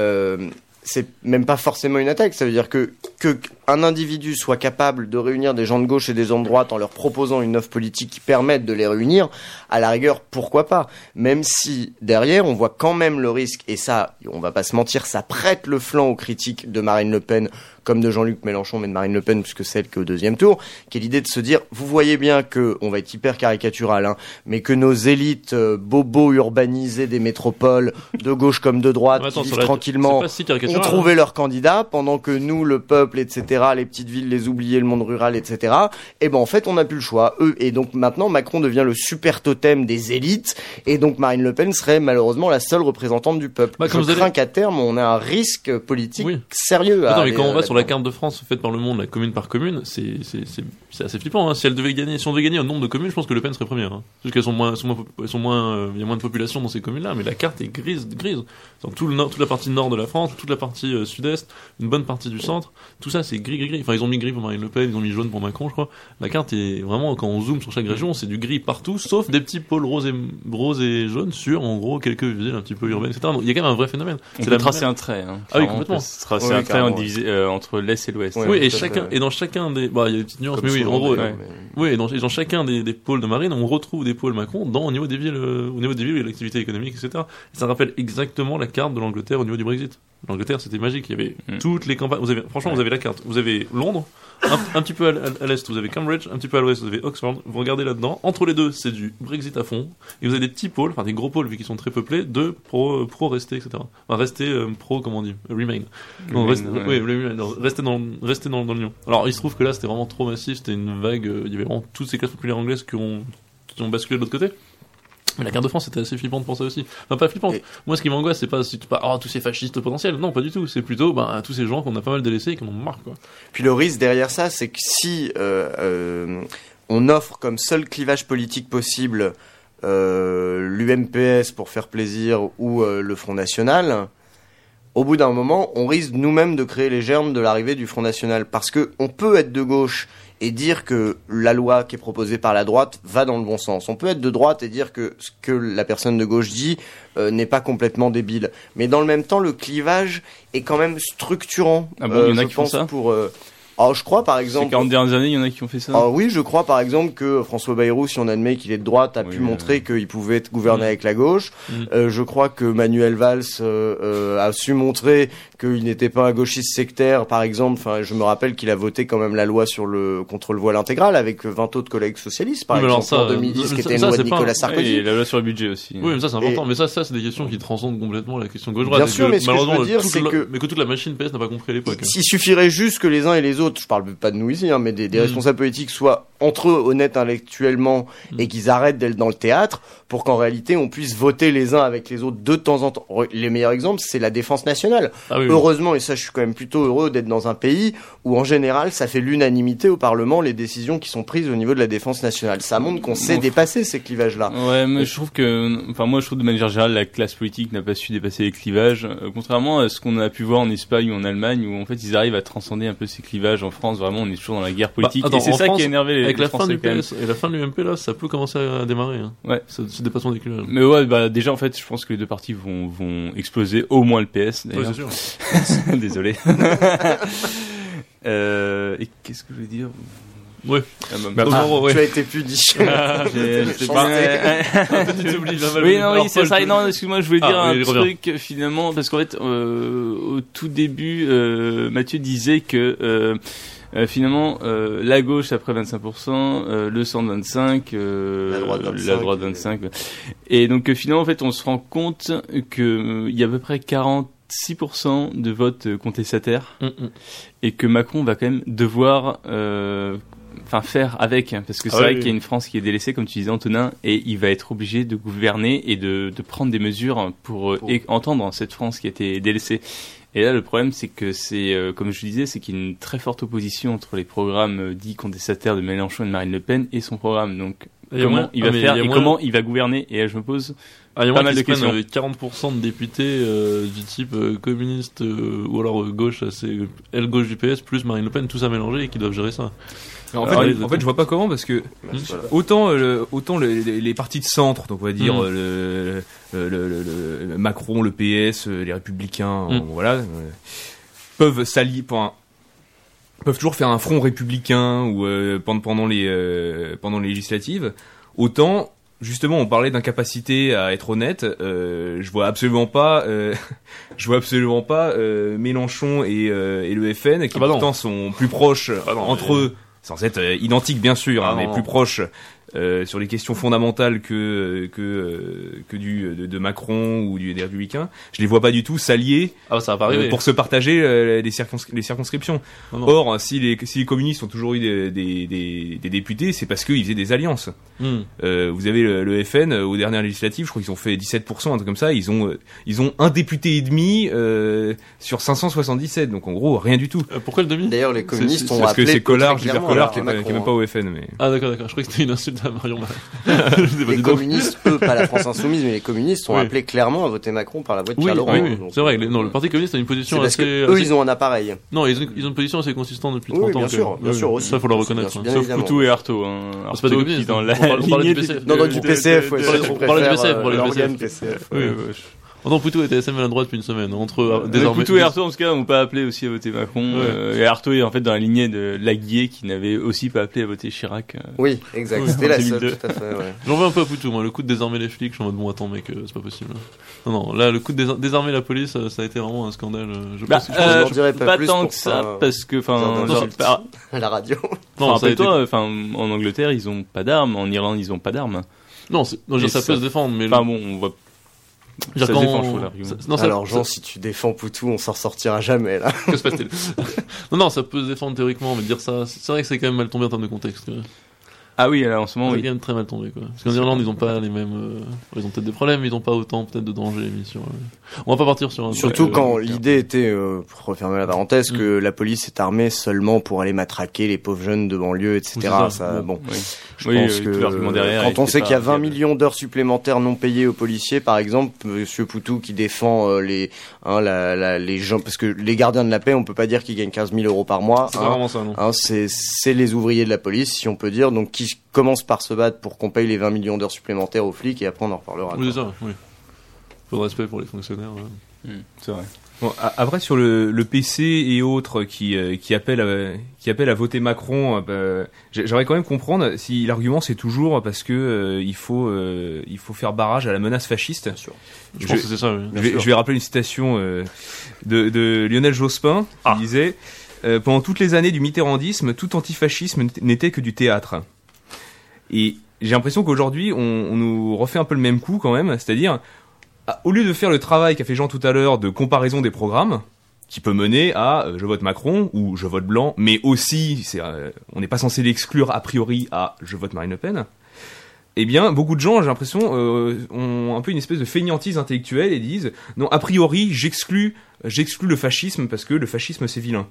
c'est même pas forcément une attaque. Ça veut dire que un individu soit capable de réunir des gens de gauche et des gens de droite en leur proposant une offre politique qui permette de les réunir, à la rigueur, pourquoi pas? Même si, derrière, on voit quand même le risque, et ça, on va pas se mentir, ça prête le flanc aux critiques de Marine Le Pen, comme de Jean-Luc Mélenchon, mais de Marine Le Pen, puisque c'est elle qui est au deuxième tour, qui est l'idée de se dire, vous voyez bien que, on va être hyper caricatural, hein, mais que nos élites bobos urbanisées des métropoles, de gauche comme de droite, qui vivent tranquillement, ont trouvé leur candidat, pendant que nous, le peuple, etc., les petites villes, les oubliés, le monde rural, etc., et en fait, on n'a plus le choix. Et donc maintenant, Macron devient le super totem des élites, et donc Marine Le Pen serait malheureusement la seule représentante du peuple. Je crains qu'à terme, on ait un risque politique sérieux. Attends, mais quand on va sur la carte de France faite par Le Monde, la commune par commune, c'est assez flippant. Hein. Si on devait gagner au nombre de communes, je pense que Le Pen serait première. Hein. Parce qu'elles sont moins, il y a moins de population dans ces communes-là, mais la carte est grise. Dans toute la partie nord de la France, toute la partie sud-est, une bonne partie du centre. tout ça c'est gris. Enfin ils ont mis gris pour Marine Le Pen, ils ont mis jaune pour Macron je crois. La carte est vraiment, quand on zoome sur chaque région, c'est du gris partout, sauf des petits pôles roses et jaunes sur en gros quelques villes un petit peu urbaines, etc. Donc il y a quand même un vrai phénomène. On peut tracer un trait. Hein. Ah oui, complètement. On peut tracer un trait entre l'Est et l'Ouest. Oui, et dans chacun des, il y a des petites nuances, mais oui, en gros, oui, et dans chacun des pôles de Marine, on retrouve des pôles Macron au niveau des villes, où il y a l'activité économique, etc. Et ça rappelle exactement la carte de l'Angleterre au niveau du Brexit. L'Angleterre, c'était magique. Il y avait toutes les campagnes. Vous avez la carte. Vous avez Londres, un petit peu à l'est, vous avez Cambridge, un petit peu à l'ouest, vous avez Oxford. Vous regardez là-dedans. Entre les deux, c'est du Brexit à fond. Et vous avez des petits pôles, enfin des gros pôles vu qu'ils sont très peuplés, de pro rester, etc. Enfin, rester pro, comment on dit, remain. Donc, rester dans l'Union. Alors, il se trouve que là, c'était vraiment trop massif. C'était une vague. Il y avait vraiment toutes ces classes populaires anglaises qui ont basculé de l'autre côté. Mais la carte de France était assez flippante pour ça aussi. Enfin, pas flippante. Moi, ce qui m'angoisse, c'est pas tous ces fascistes potentiels. Non, pas du tout. C'est plutôt tous ces gens qu'on a pas mal délaissés et qui en ont marre, quoi. Puis le risque derrière ça, c'est que si on offre comme seul clivage politique possible l'UMPS pour faire plaisir ou le Front National, au bout d'un moment, on risque nous-mêmes de créer les germes de l'arrivée du Front National. Parce que on peut être de gauche et dire que la loi qui est proposée par la droite va dans le bon sens. On peut être de droite et dire que ce que la personne de gauche dit n'est pas complètement débile. Mais dans le même temps, le clivage est quand même structurant. Ah bon, il y en a qui font ça Alors, je crois, par exemple... Ces 40 dernières années, il y en a qui ont fait ça. Ah oui, je crois, par exemple, que François Bayrou, si on admet qu'il est de droite, a pu montrer qu'il pouvait gouverner avec la gauche. Je crois que Manuel Valls a su montrer qu'il n'était pas un gauchiste sectaire, par exemple. Enfin, je me rappelle qu'il a voté quand même la loi contre le voile intégral avec 20 autres collègues socialistes, par exemple, en 2010, qui était une loi de Nicolas Sarkozy. Et la loi sur le budget aussi. Oui, mais ça, c'est important. Mais ça, c'est des questions qui transcendent complètement la question gauche-droite. Bien sûr, mais ce que je veux dire, c'est que toute la machine PS n'a pas compris à l'époque. Il suffirait juste que les uns et les autres, je parle pas de nous ici, mais des responsables politiques soient entre eux honnêtes intellectuellement et qu'ils arrêtent d'être dans le théâtre pour qu'en réalité on puisse voter les uns avec les autres de temps en temps. Les meilleurs exemples, c'est la défense nationale. Heureusement, et ça je suis quand même plutôt heureux d'être dans un pays où en général ça fait l'unanimité au Parlement les décisions qui sont prises au niveau de la défense nationale. Ça montre qu'on sait dépasser ces clivages-là. Ouais, mais je trouve de manière générale la classe politique n'a pas su dépasser les clivages, contrairement à ce qu'on a pu voir en Espagne ou en Allemagne où en fait ils arrivent à transcender un peu ces clivages. En France, vraiment, on est toujours dans la guerre politique. Attends, et c'est ça France, qui a énervé les Français. Avec la fin du PS et la fin de l'UMP, là, ça peut commencer à démarrer. Hein. Ouais. Ce dépassement des clivages. Mais ouais, déjà, en fait, je pense que les deux partis vont exploser, au moins le PS, d'ailleurs. Ouais, c'est sûr. Désolé. Et qu'est-ce que je voulais dire? Ouais. Tu as été pudique. C'est ça. Non, excuse-moi, je voulais dire un truc finalement, parce qu'en fait, au tout début, Mathieu disait que finalement, la gauche après 25%, le centre 25%, la droite 25%. Et donc finalement, en fait, on se rend compte que il y a à peu près 46% de votes contestataires et que Macron va quand même devoir faire avec, parce que c'est vrai qu'il y a une France qui est délaissée, comme tu disais Antonin, et il va être obligé de gouverner et de prendre des mesures pour entendre cette France qui a été délaissée. Et là, le problème, c'est que comme je disais, c'est qu'il y a une très forte opposition entre les programmes dits contestataires de Mélenchon et de Marine Le Pen et son programme. Donc, comment il va faire et comment il va gouverner? Et là, je me pose pas mal de questions. Avec 40% de députés du type communiste ou alors gauche, aile gauche du PS plus Marine Le Pen, tout ça mélangé et qui doivent gérer ça. En fait, je vois pas comment, parce que autant les partis de centre, donc on va dire le Macron, le PS, les Républicains, peuvent s'allier peuvent toujours faire un front républicain ou pendant les législatives. Autant justement, on parlait d'incapacité à être honnête. Je vois absolument pas Mélenchon et le FN qui pourtant sont plus proches entre eux. Sans être identique bien sûr, mais plus proche sur les questions fondamentales que de Macron ou des Républicains. Je les vois pas du tout s'allier pour se partager les circonscriptions. Or, si les communistes ont toujours eu des députés, c'est parce qu'ils faisaient des alliances. Vous avez le FN aux dernières législatives, je crois qu'ils ont fait 17%, un truc comme ça. Ils ont un député et demi sur 577, donc en gros rien du tout. Pourquoi le demi? D'ailleurs, les communistes ont parce que c'est Gilbert Collard qui est même pas au FN. Mais... Ah d'accord, je croyais que c'était une insulte. à Marion. Les communistes, eux, pas la France Insoumise, mais les communistes ont appelé clairement à voter Macron par la voix de Pierre Laurent. Oui, c'est vrai. Non, le Parti communiste a une position assez... eux, ils ont un appareil. Non, ils ont une position assez consistante depuis 30 ans. Bien sûr aussi. Ça, faut le reconnaître. Sauf Poutou et Artaud. C'est pas des communistes. Dans la on parlait du PCF. Non, du PCF, ouais. On parlait du PCF pour le PCF. Oui, Pourtant, Poutou était SML à droite depuis une semaine. Désormais. Poutou et Artaud, en tout cas, n'ont pas appelé aussi à voter Macron. Et Artaud est en fait dans la lignée de Laguier, qui n'avait aussi pas appelé à voter Chirac. Oui, exact. C'était la seule, tout à fait, ouais. J'en veux un peu à Poutou, moi. Le coup de désarmer les flics, je suis en mode, bon, attends, mec, c'est pas possible. Non, là, le coup de désarmer la police, ça a été vraiment un scandale. Je dirais pas tant que ça, parce que, la radio. Non, rappelle-toi, en Angleterre, ils ont pas d'armes. En Irlande, ils ont pas d'armes. Non, ça peut se défendre, mais. Enfin bon, on va. Ça se défend, je trouve, l'argument. Alors, Jean, si tu défends Poutou, on s'en sortira jamais, là. Que se passe-t-il? Non, ça peut se défendre théoriquement, mais dire ça, c'est vrai que c'est quand même mal tombé en termes de contexte. Ah oui, alors en ce moment, c'est quand même très mal tombé, quoi. Parce qu'en Irlande, ils ont pas les mêmes, ils ont peut-être des problèmes, mais ils ont pas autant, peut-être, de danger mis sur, On va pas partir sur un surtout quand l'idée était, pour refermer la parenthèse, que la police est armée seulement pour aller matraquer les pauvres jeunes de banlieue, etc. Ça, bon. Je pense que, quand on sait qu'il y a 20 millions d'heures supplémentaires non payées aux policiers, par exemple, monsieur Poutou qui défend les gens, parce que les gardiens de la paix, on peut pas dire qu'ils gagnent 15 000 euros par mois. C'est pas vraiment ça, non. C'est les ouvriers de la police, si on peut dire, donc qui commence par se battre pour qu'on paye les 20 millions d'heures supplémentaires aux flics, et après on en reparlera. Oui, c'est ça, oui. Peu de respect pour les fonctionnaires. C'est vrai. Bon, après sur le PC et autres qui appellent à voter Macron, j'aimerais quand même comprendre si l'argument c'est toujours parce que il faut faire barrage à la menace fasciste. Bien sûr. Je pense que c'est ça. Oui. Je vais rappeler une citation de Lionel Jospin qui disait pendant toutes les années du mitterrandisme, tout antifascisme n'était que du théâtre. Et j'ai l'impression qu'aujourd'hui on nous refait un peu le même coup quand même, c'est-à-dire au lieu de faire le travail qu'a fait Jean tout à l'heure de comparaison des programmes, qui peut mener à je vote Macron ou je vote blanc, mais aussi, on n'est pas censé l'exclure a priori à je vote Marine Le Pen, eh bien, beaucoup de gens, j'ai l'impression, ont un peu une espèce de fainéantise intellectuelle et disent non, a priori, j'exclus le fascisme parce que le fascisme c'est vilain.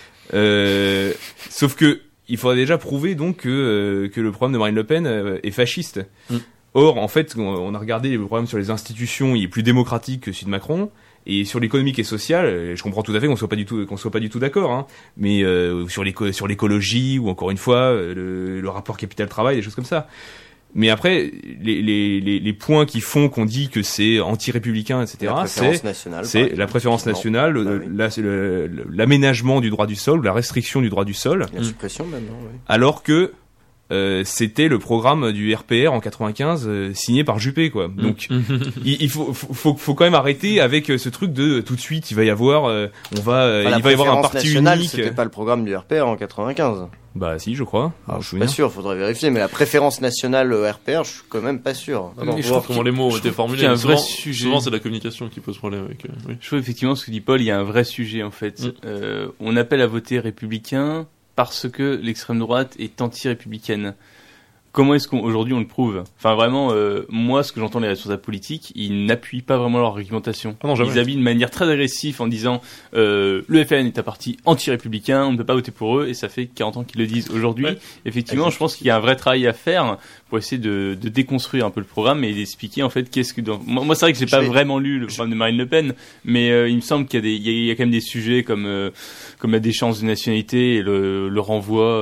Sauf que il faudrait déjà prouver donc que le programme de Marine Le Pen est fasciste. Or, en fait, on a regardé les problèmes sur les institutions, il est plus démocratique que celui de Macron, et sur l'économique et social, je comprends tout à fait qu'on soit pas du tout d'accord, hein, mais sur l'écologie ou encore une fois le rapport capital-travail, des choses comme ça. Mais après, les points qui font qu'on dit que c'est anti-républicain, etc., c'est la préférence nationale, l'aménagement du droit du sol, la restriction du droit du sol, la suppression maintenant, oui. Alors que c'était le programme du RPR en 95 signé par Juppé, quoi. Donc il faut quand même arrêter avec ce truc de tout de suite il va y avoir il va y avoir un parti unique. C'était pas le programme du RPR en 95. Bah si, je crois. Je suis pas sûr, faudrait vérifier, mais la préférence nationale RPR, je suis quand même pas sûr. Je voir comment les mots ont été formulés. Il y a un vrai sujet. Souvent c'est la communication qui pose problème avec. Oui. Je trouve effectivement ce que dit Paul, il y a un vrai sujet en fait. On appelle à voter républicain parce que l'extrême droite est anti-républicaine. Comment est-ce qu'aujourd'hui on le prouve? Enfin vraiment, moi ce que j'entends les responsables politiques, ils n'appuient pas vraiment leur argumentation. Ils habillent de manière très agressive en disant le FN est un parti anti-républicain, on ne peut pas voter pour eux, et ça fait 40 ans qu'ils le disent. Aujourd'hui, effectivement, je pense qu'il y a un vrai travail à faire pour essayer de déconstruire un peu le programme et d'expliquer en fait qu'est-ce que... Moi c'est vrai que j'ai pas vraiment lu le programme de Marine Le Pen, mais il me semble qu'il y a quand même des sujets comme la déchéance de nationalité et le renvoi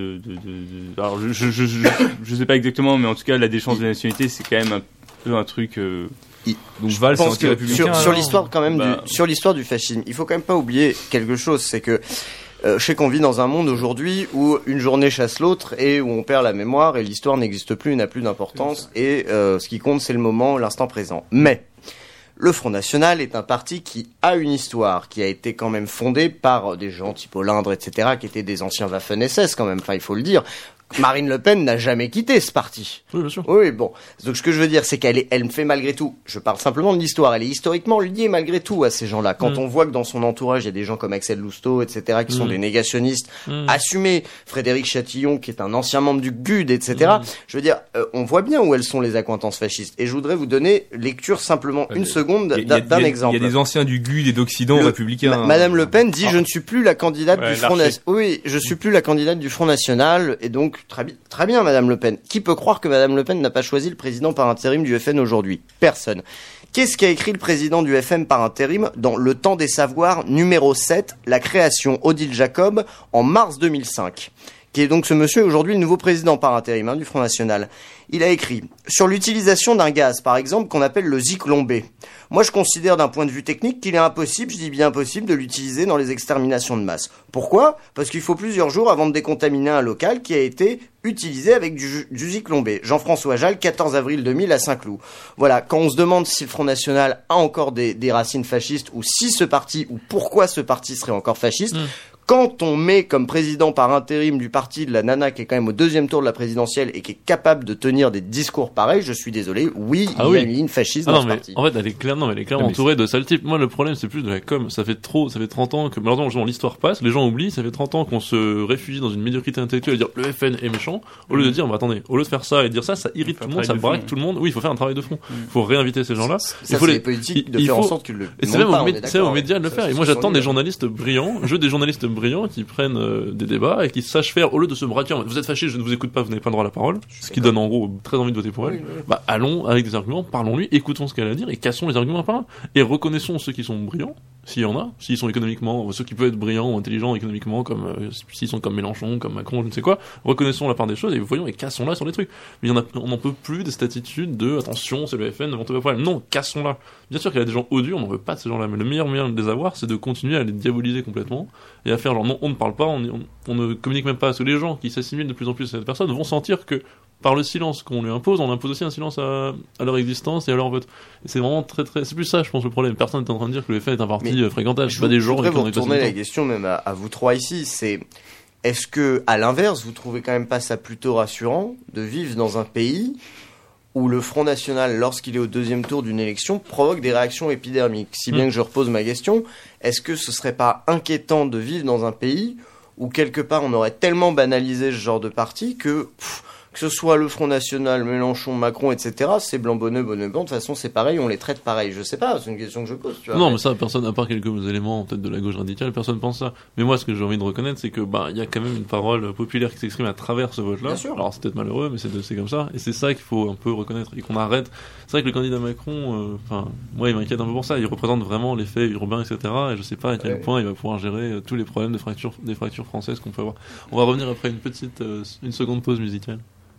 alors je sais pas exactement, mais en tout cas la déchéance de nationalité c'est quand même un peu un truc donc je pense que sur l'histoire quand même sur l'histoire du fascisme, il faut quand même pas oublier quelque chose, c'est que je sais qu'on vit dans un monde aujourd'hui où une journée chasse l'autre et où on perd la mémoire et l'histoire n'existe plus, n'a plus d'importance et ce qui compte c'est le moment, l'instant présent. Mais le Front National est un parti qui a une histoire, qui a été quand même fondé par des gens type Hollande, etc., qui étaient des anciens Waffen-SS quand même, enfin il faut le dire. Marine Le Pen n'a jamais quitté ce parti. Oui, bien sûr. Oui, bon. Donc ce que je veux dire, c'est elle me fait malgré tout, je parle simplement de l'histoire, elle est historiquement liée malgré tout à ces gens-là. Quand on voit que dans son entourage, il y a des gens comme Axel Lousteau, etc., qui sont des négationnistes assumés, Frédéric Chatillon, qui est un ancien membre du GUD, etc., je veux dire, on voit bien où elles sont les accointances fascistes. Et je voudrais vous donner lecture simplement une seconde d'un exemple. Il y a des anciens du GUD et d'Occident républicains. Madame Le Pen dit, je ne suis plus la candidate du Front National. Oui, je suis plus la candidate du Front National, et donc, donc très bien Madame Le Pen. Qui peut croire que Madame Le Pen n'a pas choisi le président par intérim du FN aujourd'hui? Personne. Qu'est-ce qu'a écrit le président du FN par intérim dans Le Temps des Savoirs numéro 7, la création Odile Jacob, en mars 2005, qui est donc ce monsieur aujourd'hui le nouveau président par intérim du Front National. Il a écrit « Sur l'utilisation d'un gaz, par exemple, qu'on appelle le zyklon B. Moi, je considère d'un point de vue technique qu'il est impossible, je dis bien impossible, de l'utiliser dans les exterminations de masse. Pourquoi ? Parce qu'il faut plusieurs jours avant de décontaminer un local qui a été utilisé avec du zyklon B. Jean-François Jal, 14 avril 2000 à Saint-Cloud. » Voilà, quand on se demande si le Front National a encore des racines fascistes, ou si ce parti, ou pourquoi ce parti serait encore fasciste, quand on met comme président par intérim du parti de la nana qui est quand même au 2e tour de la présidentielle et qui est capable de tenir des discours pareils, je suis désolé, il y a une ligne fasciste dans ce parti. En fait, elle est clairement entourée de sales types. Moi, le problème, c'est plus de la com. Ça fait 30 ans que, malheureusement, l'histoire passe, les gens oublient, ça fait 30 ans qu'on se réfugie dans une médiocrité intellectuelle et dire le FN est méchant, au lieu de dire, attendez, au lieu de faire ça et de dire ça irrite tout le monde, ça braque tout le monde. Oui, il faut faire un travail de fond. Il faut réinviter ces gens-là. Il faut les politiques de faire en sorte que le. Et c'est même aux médias de le faire. Et moi, j'attends des journalistes brillants, qui prennent des débats et qui sachent faire, au lieu de se braquer en mode, vous êtes fâché, je ne vous écoute pas, vous n'avez pas le droit à la parole, ce qui donne en gros très envie de voter pour elle. Allons avec des arguments, parlons-lui, écoutons ce qu'elle a à dire et cassons les arguments par un et reconnaissons ceux qui sont brillants, s'il y en a, s'ils sont économiquement, ceux qui peuvent être brillants ou intelligents économiquement, comme s'ils sont comme Mélenchon, comme Macron, je ne sais quoi, reconnaissons la part des choses et voyons et cassons-la sur les trucs. Mais on n'en peut plus de cette attitude de attention, c'est le FN, ne montez pas problème. Non, cassons-la. Bien sûr qu'il y a des gens odieux, on n'en veut pas de ces gens-là, mais le meilleur moyen de les avoir, c'est de continuer à les diaboliser complètement et à faire genre non, on ne parle pas, on ne communique même pas, parce que les gens qui s'assimilent de plus en plus à cette personne vont sentir que par le silence qu'on lui impose, on impose aussi un silence à leur existence et à leur vote. Et c'est vraiment c'est plus ça, je pense, le problème. Personne n'est en train de dire que le FN est un parti fréquentable, c'est pas des gens qui ont retourner la question même à vous trois ici, c'est est-ce que, à l'inverse, vous trouvez quand même pas ça plutôt rassurant de vivre dans un pays où le Front National, lorsqu'il est au 2e tour d'une élection, provoque des réactions épidermiques? Si bien que je repose ma question, est-ce que ce serait pas inquiétant de vivre dans un pays où quelque part on aurait tellement banalisé ce genre de parti que ce soit le Front National, Mélenchon, Macron, etc., c'est blanc-bonnet, bonnet blanc, de toute façon c'est pareil, on les traite pareil. Je sais pas, c'est une question que je pose, tu vois. Non, mais ça, personne, à part quelques éléments, peut-être de la gauche radicale, personne pense ça. Mais moi, ce que j'ai envie de reconnaître, c'est que, il y a quand même une parole populaire qui s'exprime à travers ce vote-là. Alors, c'est peut-être malheureux, mais c'est comme ça. Et c'est ça qu'il faut un peu reconnaître et qu'on arrête. C'est vrai que le candidat Macron, moi, il m'inquiète un peu pour ça. Il représente vraiment les faits urbains, etc. Et je sais pas à quel point il va pouvoir gérer tous les problèmes des fractures françaises qu'on peut avoir. On va revenir après une seconde pause musicale.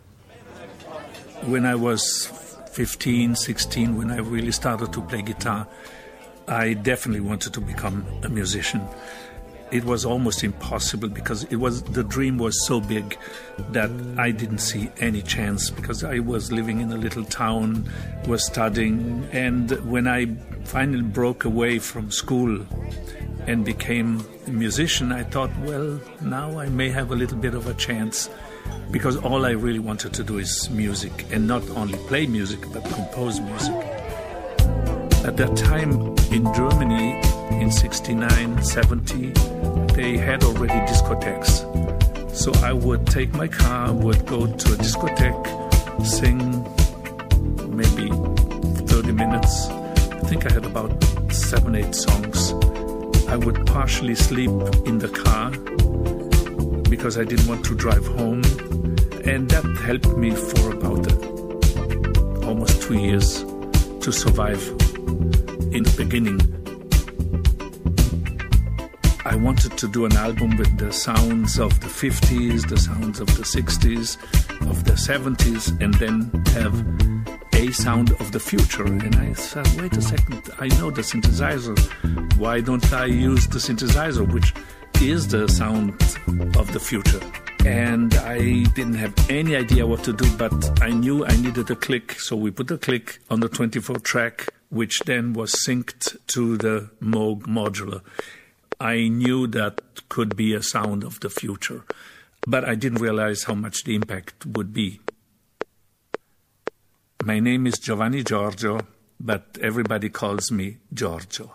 When I was 15, 16, when I really started to play guitar, I definitely wanted to become a musician. It was almost impossible because the dream was so big that I didn't see any chance because I was living in a little town, was studying, and when I finally broke away from school and became a musician, I thought, well, now I may have a little bit of a chance. Because all I really wanted to do is music, and not only play music, but compose music. At that time in Germany, in 69, 70, they had already discotheques. So I would take my car, would go to a discotheque, sing maybe 30 minutes. I think I had about 7-8 songs. I would partially sleep in the car because I didn't want to drive home, and that helped me for about almost 2 years to survive in the beginning. I wanted to do an album with the sounds of the 50s, the sounds of the 60s, of the 70s, and then have a sound of the future. And I said, wait a second, I know the synthesizer. Why don't I use the synthesizer, which is the sound of the future? And I didn't have any idea what to do, but I knew I needed a click, so we put a click on the 24 track, which then was synced to the Moog modular. I knew that could be a sound of the future, but I didn't realize how much the impact would be. My name is Giovanni Giorgio, but everybody calls me Giorgio.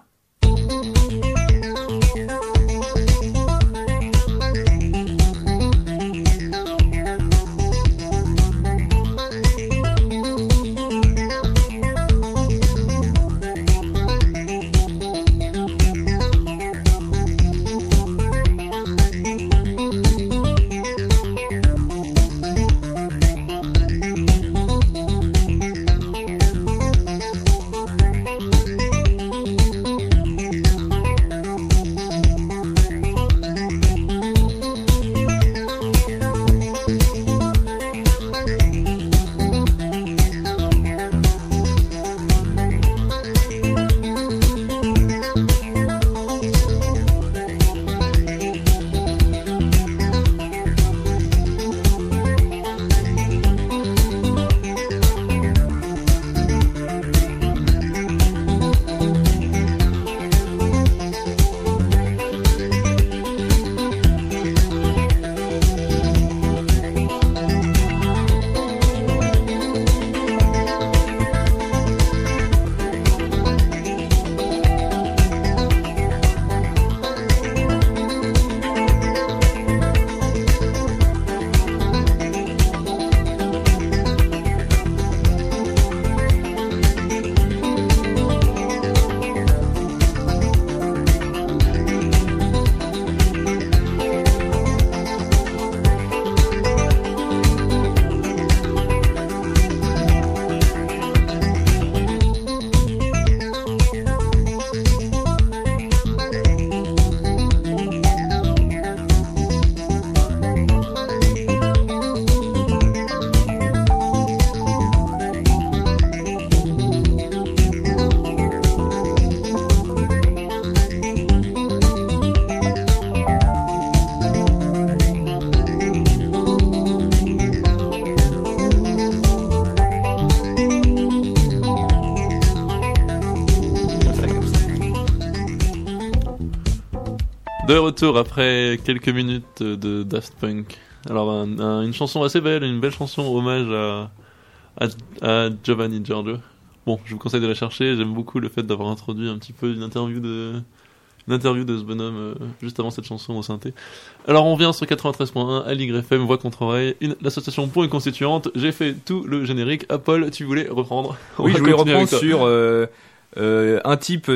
De retour après quelques minutes de Daft Punk. Alors une chanson assez belle, une belle chanson hommage à Giovanni Giorgio. Bon, je vous conseille de la chercher. J'aime beaucoup le fait d'avoir introduit un petit peu une interview de ce bonhomme juste avant cette chanson au synthé. Alors on vient sur 93.1 à l'YFM, Voix contre oreille, l'association pour une constituante. J'ai fait tout le générique. Paul, tu voulais reprendre? Oui, je voulais reprendre sur un type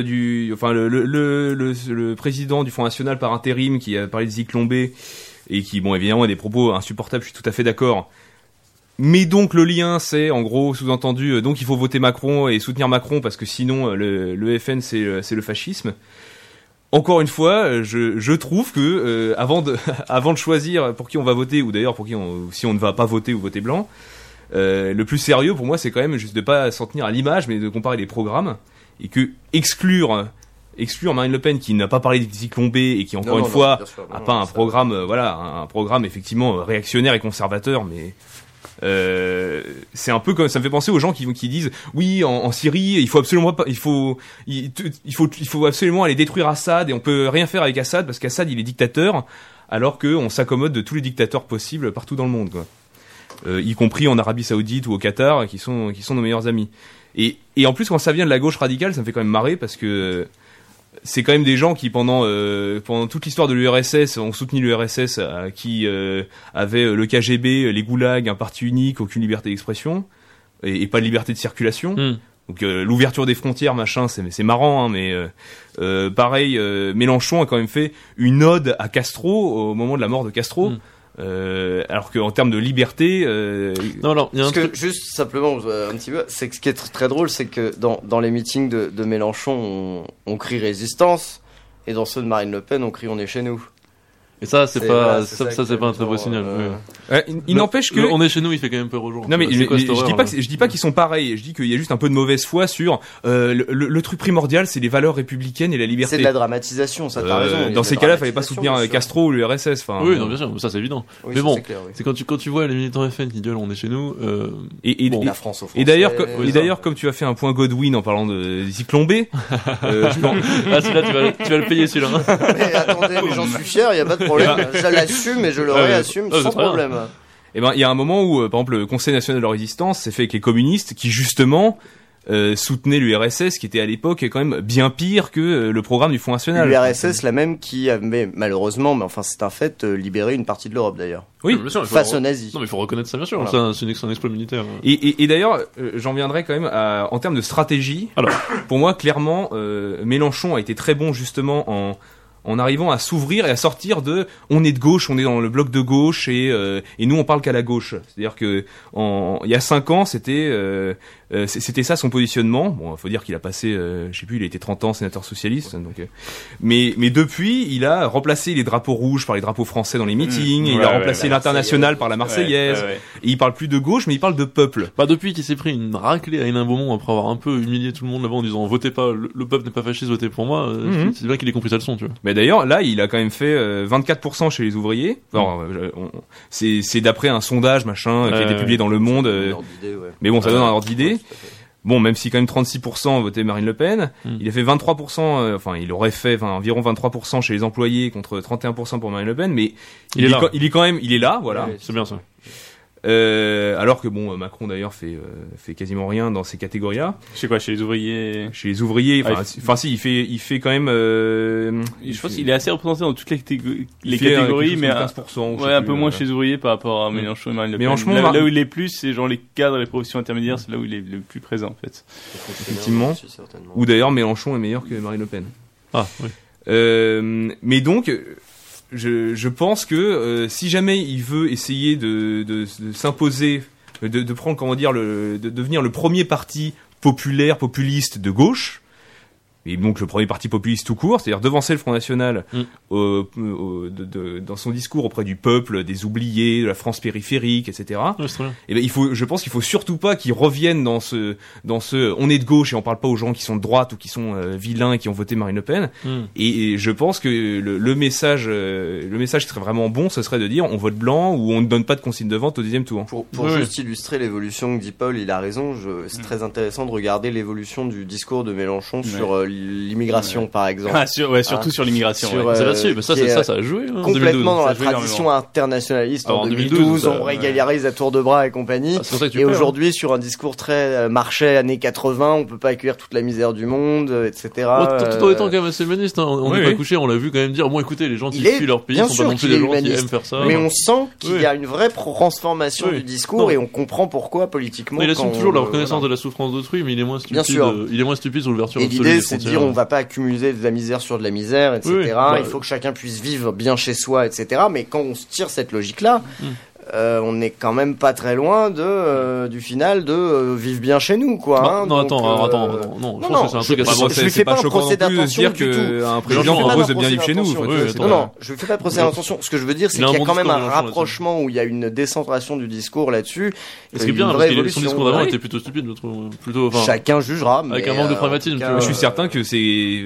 le président du Front National par intérim qui a parlé de Ziklombé et qui, bon, évidemment, a des propos insupportables. Je suis tout à fait d'accord. Mais donc le lien, c'est en gros sous-entendu, donc il faut voter Macron et soutenir Macron parce que sinon le FN c'est le fascisme. Encore une fois, je trouve que avant de choisir pour qui on va voter, ou d'ailleurs si on ne va pas voter ou voter blanc, le plus sérieux pour moi c'est quand même juste de pas s'en tenir à l'image, mais de comparer les programmes, et que exclure Marine Le Pen qui n'a pas parlé des Ziklombé et qui encore une fois a pas un programme un programme effectivement réactionnaire et conservateur, mais c'est un peu comme ça me fait penser aux gens qui disent oui en Syrie il faut absolument aller détruire Assad et on peut rien faire avec Assad parce qu'Assad il est dictateur, alors que on s'accommode de tous les dictateurs possibles partout dans le monde, quoi. Y compris en Arabie Saoudite ou au Qatar qui sont nos meilleurs amis, et en plus quand ça vient de la gauche radicale ça me fait quand même marrer parce que c'est quand même des gens qui pendant toute l'histoire de l'URSS ont soutenu l'URSS, qui avait le KGB, les goulags, un parti unique, aucune liberté d'expression et pas de liberté de circulation. Donc l'ouverture des frontières, machin, c'est marrant, hein, mais pareil, Mélenchon a quand même fait une ode à Castro au moment de la mort de Castro. Alors qu'en termes de liberté, juste simplement un petit peu, c'est que ce qui est très drôle, c'est que dans les meetings de Mélenchon, on crie résistance, et dans ceux de Marine Le Pen, on crie on est chez nous. Et ça, c'est pas un très beau signal. Il n'empêche que on est chez nous, il fait quand même peur aux gens. Non mais je dis pas qu'ils sont pareils. Je dis qu'il y a juste un peu de mauvaise foi sur le truc primordial, c'est les valeurs républicaines et la liberté. C'est de la dramatisation, ça t'as raison. Dans ces cas-là, fallait pas soutenir Castro ou l'URSS. Oui, non, bien sûr, ça c'est évident. Oui, mais bon, c'est clair, oui. C'est quand tu vois les militants FN qui gueulent, on est chez nous. La France au Français. Et d'ailleurs, comme tu as fait un point Godwin en parlant de Ziklombé, celui-là tu vas le payer celui-là. Mais attendez, mais j'en suis fier, il y a pas de problème. Je l'assume et je le réassume sans problème. Et il y a un moment où, par exemple, le Conseil national de la résistance s'est fait avec les communistes qui justement soutenaient l'URSS, qui était à l'époque quand même bien pire que le programme du Front National. L'URSS, la même qui avait malheureusement, mais enfin c'est un fait, libéré une partie de l'Europe d'ailleurs. Oui, bien sûr, face aux nazis. Non mais il faut reconnaître ça, bien sûr. Voilà. C'est un exploit militaire. Et d'ailleurs, j'en viendrai quand même en termes de stratégie. Alors, pour moi, clairement, Mélenchon a été très bon justement en arrivant à s'ouvrir et à sortir on est de gauche, on est dans le bloc de gauche et nous on parle qu'à la gauche. C'est-à-dire que il y a 5 ans, c'était ça son positionnement. Bon, faut dire qu'il a passé je sais plus, il a été 30 ans sénateur socialiste, donc mais depuis, il a remplacé les drapeaux rouges par les drapeaux français dans les meetings, il a remplacé l'international par la Marseillaise. Et il parle plus de gauche, mais il parle de peuple. Depuis qu'il s'est pris une raclée à Hénin Beaumont après avoir un peu humilié tout le monde là-bas en disant votez pas, le peuple n'est pas fasciste, votez pour moi, c'est bien qu'il ait compris sa leçon, tu vois. Mais d'ailleurs, là, il a quand même fait 24% chez les ouvriers. Alors, c'est d'après un sondage, machin, qui a été publié dans Le Monde. Mais bon, ça donne un ordre d'idée. Bon, même si quand même 36% votaient Marine Le Pen, il a fait 23%, il aurait fait environ 23% chez les employés contre 31% pour Marine Le Pen, mais il est là, voilà. Ouais, c'est bien ça. Alors que bon, Macron d'ailleurs fait quasiment rien dans ces catégories-là. Je sais quoi, chez les ouvriers. Chez les ouvriers, si, il fait quand même. Je pense qu'il est assez représenté dans toutes les catégories, mais 15%, un peu moins chez les ouvriers par rapport à Mélenchon et Marine Le Pen. Là où il est plus, c'est genre les cadres, les professions intermédiaires, c'est là où il est le plus présent en fait. Effectivement. Ou d'ailleurs Mélenchon est meilleur que Marine Le Pen. Ah oui. Mais donc. Je pense que si jamais il veut essayer de s'imposer, de prendre, comment dire, de devenir le premier parti populaire, populiste de gauche, et donc le premier parti populiste tout court, c'est-à-dire devancer le Front National dans son discours auprès du peuple, des oubliés, de la France périphérique, etc. Ouais, c'est très bien. Et je pense qu'il faut surtout pas qu'il revienne dans ce on est de gauche et on parle pas aux gens qui sont de droite ou qui sont vilains et qui ont voté Marine Le Pen. Et je pense que le message qui serait vraiment bon, ce serait de dire on vote blanc ou on ne donne pas de consigne de vote au deuxième tour. Pour juste illustrer l'évolution que dit Paul, il a raison, c'est très intéressant de regarder l'évolution du discours de Mélenchon sur l'immigration, par exemple. Ah, surtout sur l'immigration. C'est là-dessus, mais ça a joué. Complètement dans la tradition internationaliste. En 2012, on régularise à tour de bras et compagnie. Et aujourd'hui, sur un discours très marché années 80, on peut pas accueillir toute la misère du monde, etc. Tout en étant quand même assez humaniste, on n'est pas couché, on l'a vu quand même dire, bon écoutez, les gens qui fuient leur pays sont pas non plus des gens qui aiment faire ça. Mais on sent qu'il y a une vraie transformation du discours et on comprend pourquoi politiquement. Il assume toujours la reconnaissance de la souffrance d'autrui, mais il est moins stupide sur l'ouverture absolue. Et l'idée, c'est de dire on va pas accumuler de la misère sur de la misère, etc. Il faut que chacun puisse vivre bien chez soi, etc. Mais quand on se tire cette logique-là, on n'est quand même pas très loin du final de vivre bien chez nous, quoi. Non, je pense que c'est un truc assez... Je ne fais pas un procès d'intention du tout. Un président propose de bien vivre chez nous. Non, je ne fais pas de procès d'intention. Ce que je veux dire, c'est qu'il y a quand même un rapprochement où il y a une décentration du discours là-dessus. Ce qui est bien, parce que son discours d'avant était plutôt stupide, je trouve. Chacun jugera. Avec un manque de pragmatisme. Je suis certain que c'est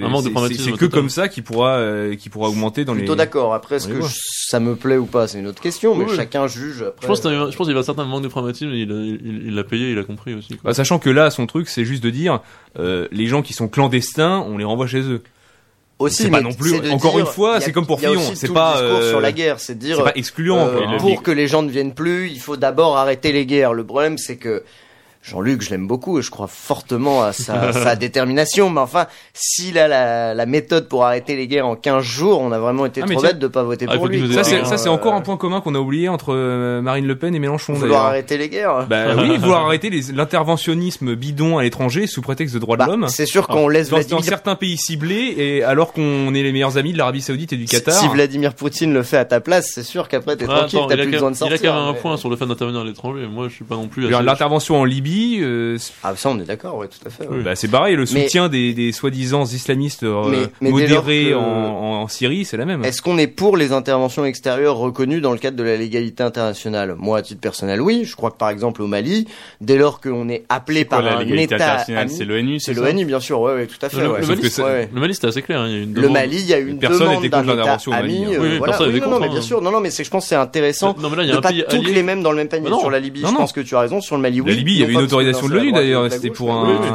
que comme ça qui pourra augmenter dans les... Plutôt d'accord. Après, est-ce que ça me plaît ou pas, c'est une autre question, mais chacun juge. Après, je pense qu'il y a un certain manque de pragmatisme, il l'a payé, il a compris aussi. Bah, sachant que là, son truc, c'est juste de dire, les gens qui sont clandestins, on les renvoie chez eux. Aussi, c'est pas non plus. Encore une fois, c'est comme pour Fillon. C'est pas le discours sur la guerre, c'est de dire. C'est pas excluant. Pour que les gens ne viennent plus, il faut d'abord arrêter les guerres. Le problème, c'est que Jean-Luc, je l'aime beaucoup et je crois fortement à sa détermination. Mais enfin, s'il a la méthode pour arrêter les guerres en 15 jours, on a vraiment été trop bête de pas voter pour lui. Ça, c'est encore un point commun qu'on a oublié entre Marine Le Pen et Mélenchon. Vouloir arrêter les guerres. Bah oui, vouloir arrêter l'interventionnisme bidon à l'étranger sous prétexte de droits de l'homme. C'est sûr qu'on laisse dans certains pays ciblés, et alors qu'on est les meilleurs amis de l'Arabie Saoudite et du Qatar. Si Vladimir Poutine le fait à ta place, c'est sûr qu'après t'es tranquille, t'as plus besoin de sortir. Il a quand même un point sur le fait d'intervenir à l'étranger. Moi, je suis pas non plus. L'intervention en Libye. Ça on est d'accord, ouais, tout à fait. Ouais. Bah c'est pareil, le soutien des soi-disant islamistes modérés en Syrie, c'est la même. Est-ce qu'on est pour les interventions extérieures reconnues dans le cadre de la légalité internationale ? Moi, à titre personnel, oui. Je crois que par exemple au Mali, dès lors qu'on est appelé par un État ami, c'est l'ONU, c'est l'ONU, bien sûr, ouais, tout à fait. Le Mali, c'était assez clair. Le Mali, il y a eu une demande d'un État ami. Non, mais bien sûr, non, mais c'est, je pense, que c'est intéressant de pas toutes les mêmes dans le même panier. Sur la Libye, je pense que tu as raison. Sur le Mali, oui. La Libye, il y avait une autorisation de l'ONU d'ailleurs. C'était pour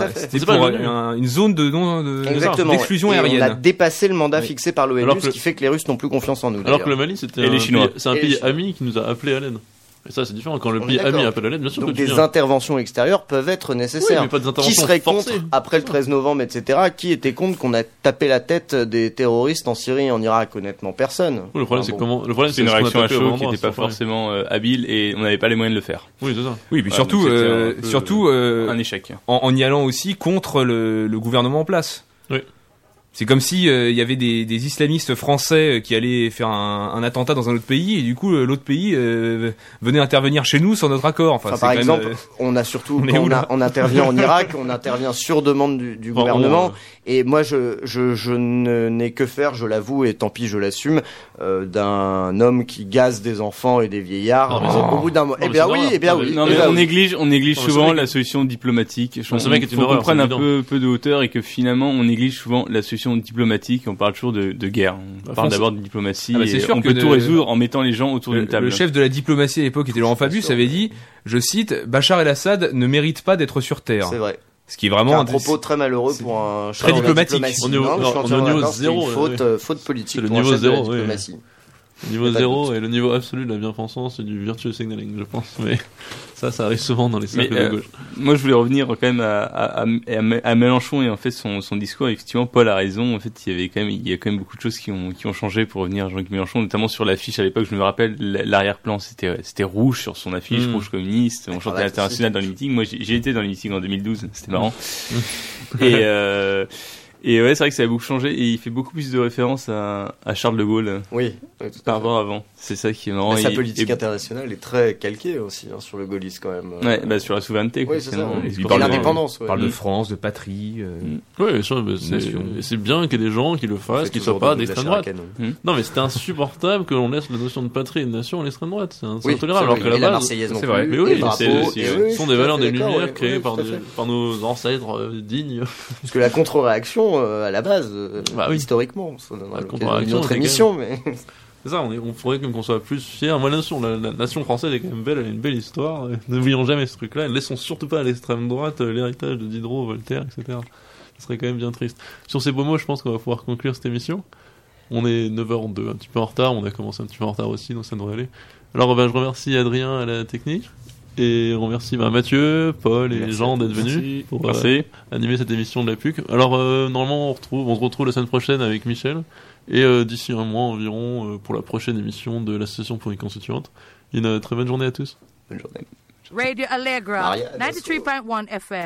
une zone d'exclusion aérienne. On a dépassé le mandat fixé par l'ONU, ce qui fait que les Russes n'ont plus confiance en nous. Alors que le Mali, c'est un pays ami qui nous a appelés à l'aide. Et ça, c'est différent. Quand le pays ami appelle à l'aide, bien sûr. Donc des interventions extérieures peuvent être nécessaires. Oui, mais pas des interventions qui serait forcées. Contre, après le 13 novembre, etc., qui était contre qu'on a tapé la tête des terroristes en Syrie et en Irak? Honnêtement, personne. Le problème, c'est une réaction à chaud qui n'était pas forcément habile et on n'avait pas les moyens de le faire. Oui, c'est ça. Oui, mais surtout, un échec. En y allant aussi contre le gouvernement en place. Oui. C'est comme si il y avait des islamistes français qui allaient faire un attentat dans un autre pays et du coup l'autre pays venait intervenir chez nous sans notre accord. Enfin, par exemple, on a surtout on intervient en Irak, on intervient sur demande du gouvernement. Et moi, je n'ai que faire, je l'avoue, et tant pis, je l'assume, d'un homme qui gaze des enfants et des vieillards. Au bout d'un mois, eh bien oui. Non, mais on néglige souvent la solution diplomatique. Je pense qu'il faut qu'on prenne un peu de hauteur et que finalement on néglige souvent la solution diplomatique. On parle toujours de guerre. On parle d'abord de diplomatie. On peut tout résoudre en mettant les gens autour d'une table. Le chef de la diplomatie à l'époque, était Laurent Fabius, avait dit, je cite, Bachar el-Assad ne mérite pas d'être sur terre. C'est vrai. Ce qui est vraiment un propos très malheureux pour un très diplomatique. On est au niveau zéro. Faute politique. C'est le niveau zéro. Le niveau zéro et le niveau absolu de la bien-pensance et du virtual signaling, je pense. Mais ça arrive souvent dans les cercles de gauche. Moi, je voulais revenir quand même à Mélenchon et en fait son discours. Effectivement, Paul a raison. En fait, il y a quand même beaucoup de choses qui ont changé pour revenir à Jean-Luc Mélenchon, notamment sur l'affiche à l'époque. Je me rappelle, l'arrière-plan c'était rouge sur son affiche, rouge communiste. On chantait à l'international dans les meetings. Moi, j'ai été dans les meetings en 2012. C'était marrant. Et ouais, c'est vrai que ça a beaucoup changé et il fait beaucoup plus de références à Charles de Gaulle. Oui, par rapport à avant. C'est ça qui est marrant. Sa politique internationale est très calquée aussi sur le gaullisme quand même. Ouais, sur la souveraineté. Oui, c'est ça. Il parle l'indépendance. Il parle de France, de patrie. Oui, c'est bien qu'il y ait des gens qui le fassent, qui soient pas d'extrême droite. Non, mais c'est insupportable que l'on laisse la notion de patrie et de nation à l'extrême droite. C'est intolérable. Alors que la base, c'est vrai. Mais oui, ce sont des valeurs des Lumières créées par nos ancêtres dignes. Parce que la contre-réaction à la base, historiquement, ça donnerait une autre émission, mais c'est ça. On faudrait qu'on soit plus fiers. Moi, la nation française est quand même belle, elle a une belle histoire. N'oublions jamais ce truc-là. Laissons surtout pas à l'extrême droite l'héritage de Diderot, Voltaire, etc. Ce serait quand même bien triste. Sur ces beaux mots, je pense qu'on va pouvoir conclure cette émission. On est 9h02, un petit peu en retard. On a commencé un petit peu en retard aussi, donc ça devrait aller. Alors, je remercie Adrien à la technique. Et on remercie Mathieu, Paul et Jean d'être venus pour animer cette émission de la PUC. Alors, normalement, on se retrouve la semaine prochaine avec Michel. Et d'ici un mois environ, pour la prochaine émission de l'Association pour une constituante. Une très bonne journée à tous. Bonne journée. Radio Allegra, 93.1 FM.